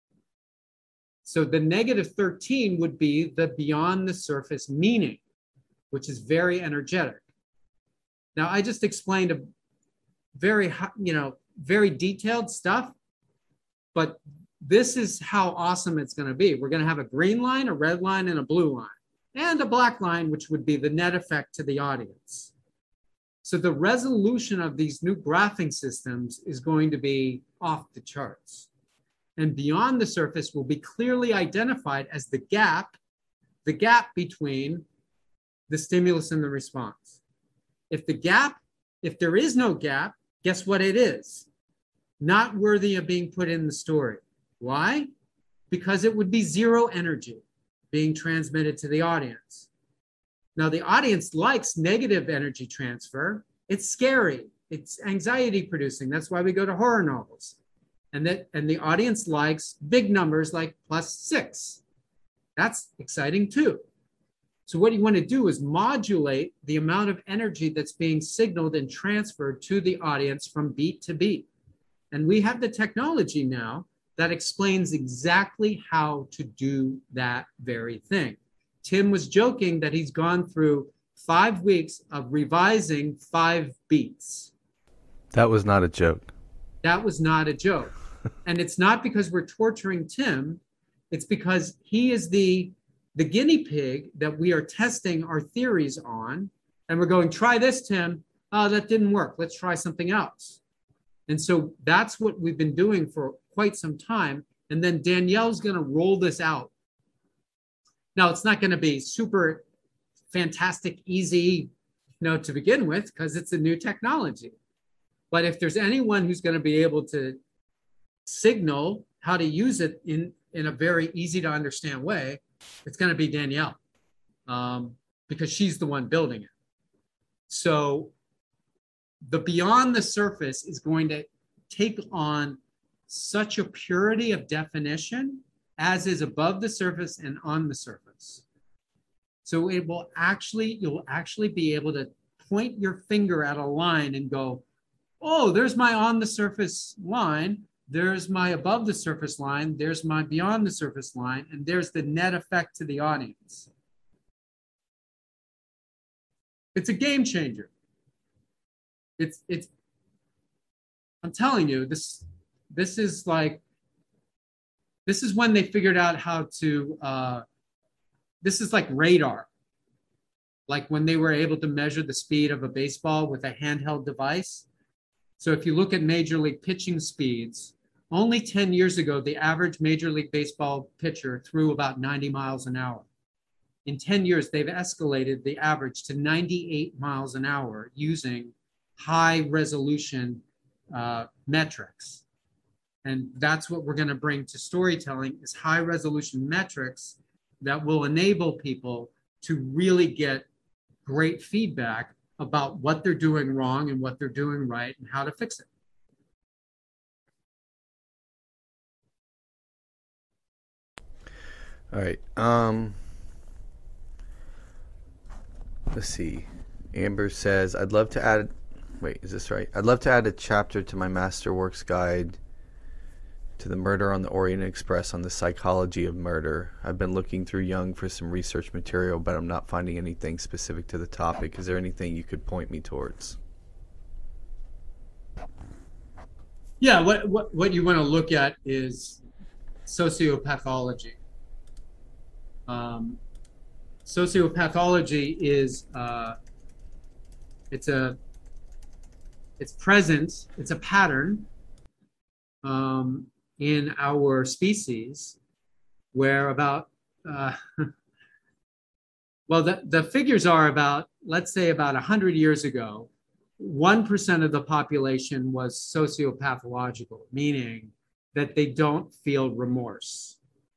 S2: So the negative thirteen would be the beyond the surface meaning, which is very energetic. Now, I just explained a very, you know, very detailed stuff, but this is how awesome it's going to be. We're going to have a green line, a red line, and a blue line, and a black line, which would be the net effect to the audience. So the resolution of these new graphing systems is going to be off the charts. And beyond the surface will be clearly identified as the gap, the gap between the stimulus and the response. If the gap, if there is no gap, guess what it is? Not worthy of being put in the story. Why? Because it would be zero energy being transmitted to the audience. Now, the audience likes negative energy transfer. It's scary. It's anxiety producing. That's why we go to horror novels. And that, and the audience likes big numbers like plus six. That's exciting too. So what you want to do is modulate the amount of energy that's being signaled and transferred to the audience from beat to beat. And we have the technology now that explains exactly how to do that very thing. Tim was joking that he's gone through five weeks of revising five beats.
S1: That was not a joke.
S2: That was not a joke. And it's not because we're torturing Tim. It's because he is the, the guinea pig that we are testing our theories on. And we're going, try this, Tim. Oh, that didn't work. Let's try something else. And so that's what we've been doing for quite some time. And then Danielle's going to roll this out. Now, it's not going to be super fantastic, easy, you know, to begin with, because it's a new technology. But if there's anyone who's going to be able to signal how to use it in, in a very easy to understand way, it's going to be Danielle, um, because she's the one building it. So the beyond the surface is going to take on such a purity of definition as is above the surface and on the surface. So it will actually, you'll actually be able to point your finger at a line and go, oh, there's my on the surface line. There's my above the surface line. There's my beyond the surface line. And there's the net effect to the audience. It's a game changer. It's, it's, I'm telling you, this, this is like, this is when they figured out how to, uh, this is like radar. Like when they were able to measure the speed of a baseball with a handheld device. So if you look at Major League pitching speeds, only ten years ago, the average Major League Baseball pitcher threw about ninety miles an hour. In ten years, they've escalated the average to ninety-eight miles an hour using high resolution uh, metrics. And that's what we're going to bring to storytelling is high resolution metrics that will enable people to really get great feedback about what they're doing wrong and what they're doing right and how to fix it.
S1: All right. Um, let's see. Amber says, I'd love to add, wait, is this right? I'd love to add a chapter to my Masterworks guide to the Murder on the Orient Express on the psychology of murder. I've been looking through Jung for some research material, but I'm not finding anything specific to the topic. Is there anything you could point me towards?
S2: Yeah, what, what, what you want to look at is sociopathology. Um, sociopathology is, uh, it's a, it's present, it's a pattern. Um, in our species where about, uh, well, the, the figures are about, let's say about one hundred years ago, one percent of the population was sociopathological, meaning that they don't feel remorse.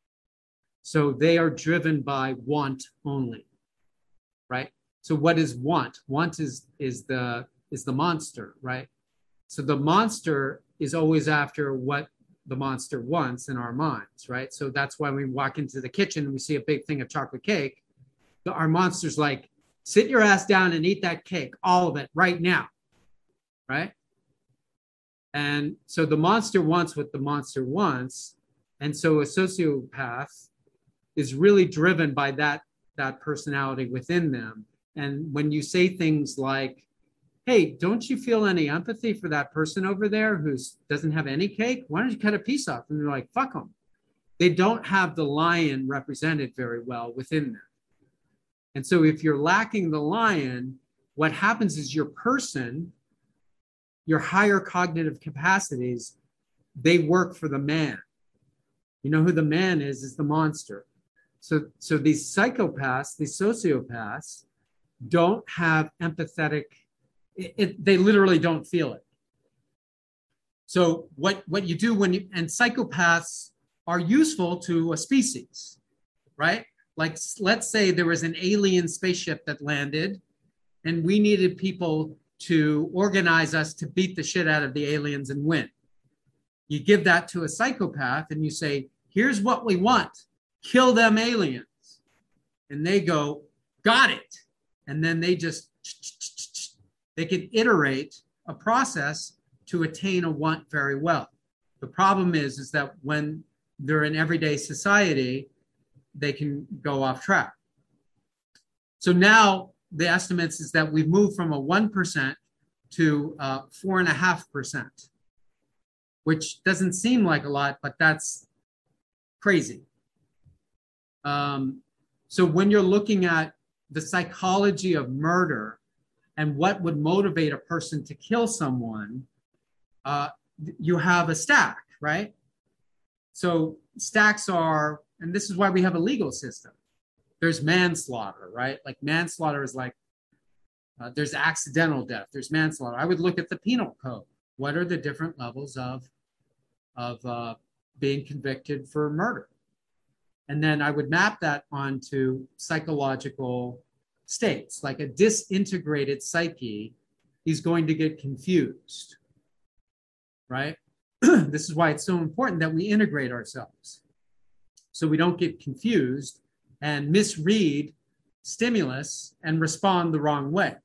S2: So they are driven by want only, right? So what is want? Want is, is, the, is the monster, right? So the monster is always after what the monster wants in our minds, right? So that's why we walk into the kitchen and we see a big thing of chocolate cake. The, our monster's like, sit your ass down and eat that cake, all of it right now, right? And so the monster wants what the monster wants. And so a sociopath is really driven by that, that personality within them. And when you say things like, hey, don't you feel any empathy for that person over there who doesn't have any cake? Why don't you cut a piece off? And they're like, fuck them. They don't have the lion represented very well within them. And so if you're lacking the lion, what happens is your person, your higher cognitive capacities, they work for the man. You know who the man is, is the monster. So, so these psychopaths, these sociopaths, don't have empathetic, it, it, they literally don't feel it. So what, what you do when you, and psychopaths are useful to a species, right? Like, let's say there was an alien spaceship that landed and we needed people to organize us to beat the shit out of the aliens and win. You give that to a psychopath and you say, here's what we want, kill them aliens. And they go, got it. And then they just, they can iterate a process to attain a want very well. The problem is, is that when they're in everyday society, they can go off track. So now the estimates is that we've moved from a one percent to uh, four and a half percent, which doesn't seem like a lot, but that's crazy. Um, so when you're looking at the psychology of murder and what would motivate a person to kill someone, uh, you have a stack, right? So stacks are, and this is why we have a legal system. There's manslaughter, right? Like manslaughter is like, uh, there's accidental death, there's manslaughter. I would look at the penal code. What are the different levels of, of uh, being convicted for murder? And then I would map that onto psychological states. Like a disintegrated psyche is going to get confused, right? This is why it's so important that we integrate ourselves so we don't get confused and misread stimulus and respond the wrong way.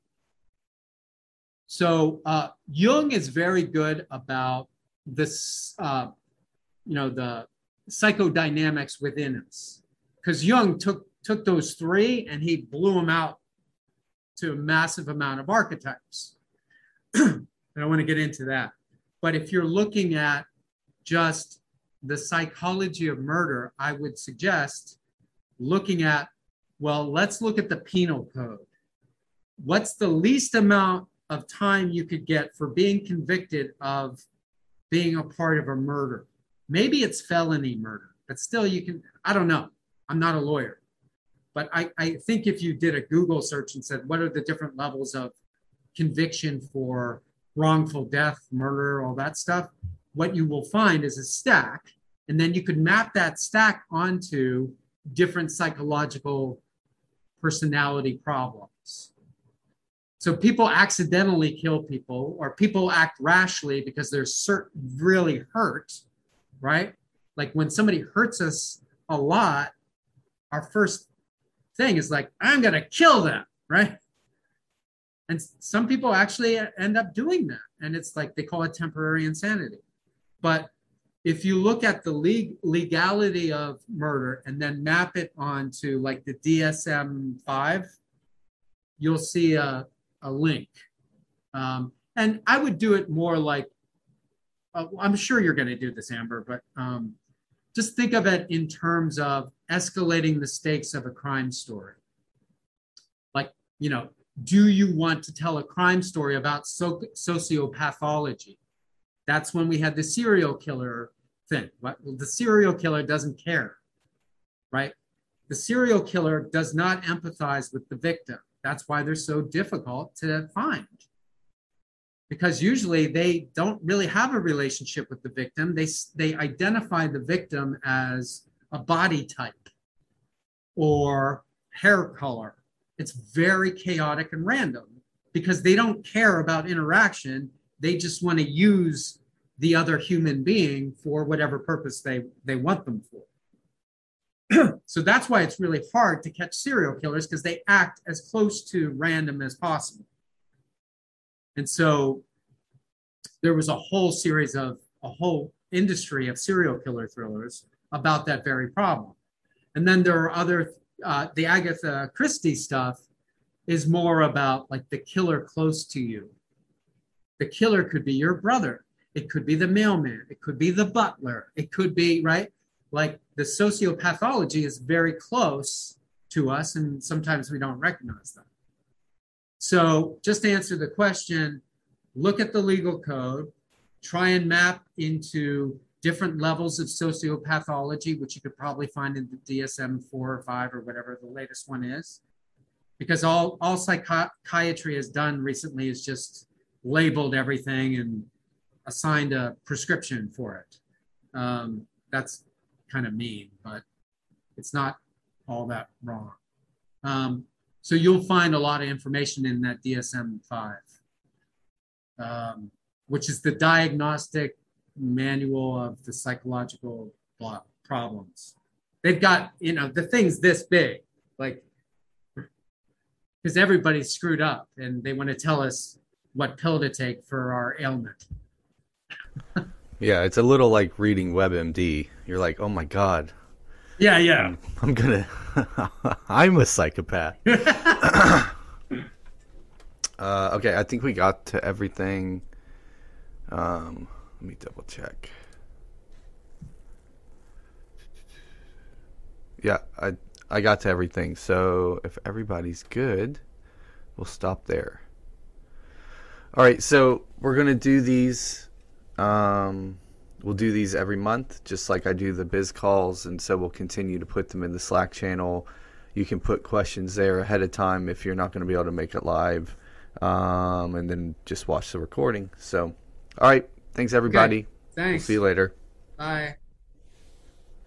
S2: So uh, Jung is very good about this, uh, you know, the psychodynamics within us, because Jung took took those three and he blew them out to a massive amount of archetypes. I don't want to get into that. But if you're looking at just the psychology of murder, I would suggest looking at, well, let's look at the penal code. What's the least amount of time you could get for being convicted of being a part of a murder? Maybe it's felony murder, but still you can, I don't know. I'm not a lawyer. But I, I think if you did a Google search and said, what are the different levels of conviction for wrongful death, murder, all that stuff, what you will find is a stack. And then you could map that stack onto different psychological personality problems. So people accidentally kill people, or people act rashly because they're certain really hurt, right? Like when somebody hurts us a lot, our first thing is like, I'm gonna kill them, right? And some people actually end up doing that. And it's like, they call it temporary insanity. But if you look at the leg- legality of murder and then map it onto like the D S M five, you'll see a, a link. Um, and I would do it more like, uh, I'm sure you're gonna do this, Amber, but um, just think of it in terms of escalating the stakes of a crime story. Like, you know, do you want to tell a crime story about so- sociopathology? That's when we had the serial killer thing. What, the serial killer doesn't care, right? The serial killer does not empathize with the victim. That's why they're so difficult to find. Because usually they don't really have a relationship with the victim. They, they identify the victim as a body type or hair color. It's very chaotic and random because they don't care about interaction. They just want to use the other human being for whatever purpose they, they want them for. So that's why it's really hard to catch serial killers, because they act as close to random as possible. And so there was a whole series of, a whole industry of serial killer thrillers about that very problem. And then there are other, uh, the Agatha Christie stuff is more about like the killer close to you. The killer could be your brother. It could be the mailman. It could be the butler. It could be, right? Like the sociopathology is very close to us, and sometimes we don't recognize that. So just to answer the question, look at the legal code, try and map into different levels of sociopathology, which you could probably find in the D S M four or five or whatever the latest one is. Because all, all psychiatry has done recently is just labeled everything and assigned a prescription for it. Um, that's kind of mean, but it's not all that wrong. Um, so you'll find a lot of information in that D S M five, um, which is the diagnostic manual of the psychological problems. They've got, you know, the thing's this big, like, because everybody's screwed up and they want to tell us what pill to take for our ailment.
S1: Yeah, it's a little like reading WebMD. You're like, oh my God.
S2: Yeah, yeah.
S1: I'm, I'm gonna, I'm a psychopath. uh, okay, I think we got to everything. Um, let me double check. Yeah, I I got to everything. So if everybody's good, we'll stop there. All right, so we're gonna do these. Um, we'll do these every month, just like I do the biz calls, and so we'll continue to put them in the Slack channel. You can put questions there ahead of time if you're not going to be able to make it live, um, and then just watch the recording. So, all right, thanks everybody.
S2: Okay, thanks.
S1: We'll see you later.
S2: Bye.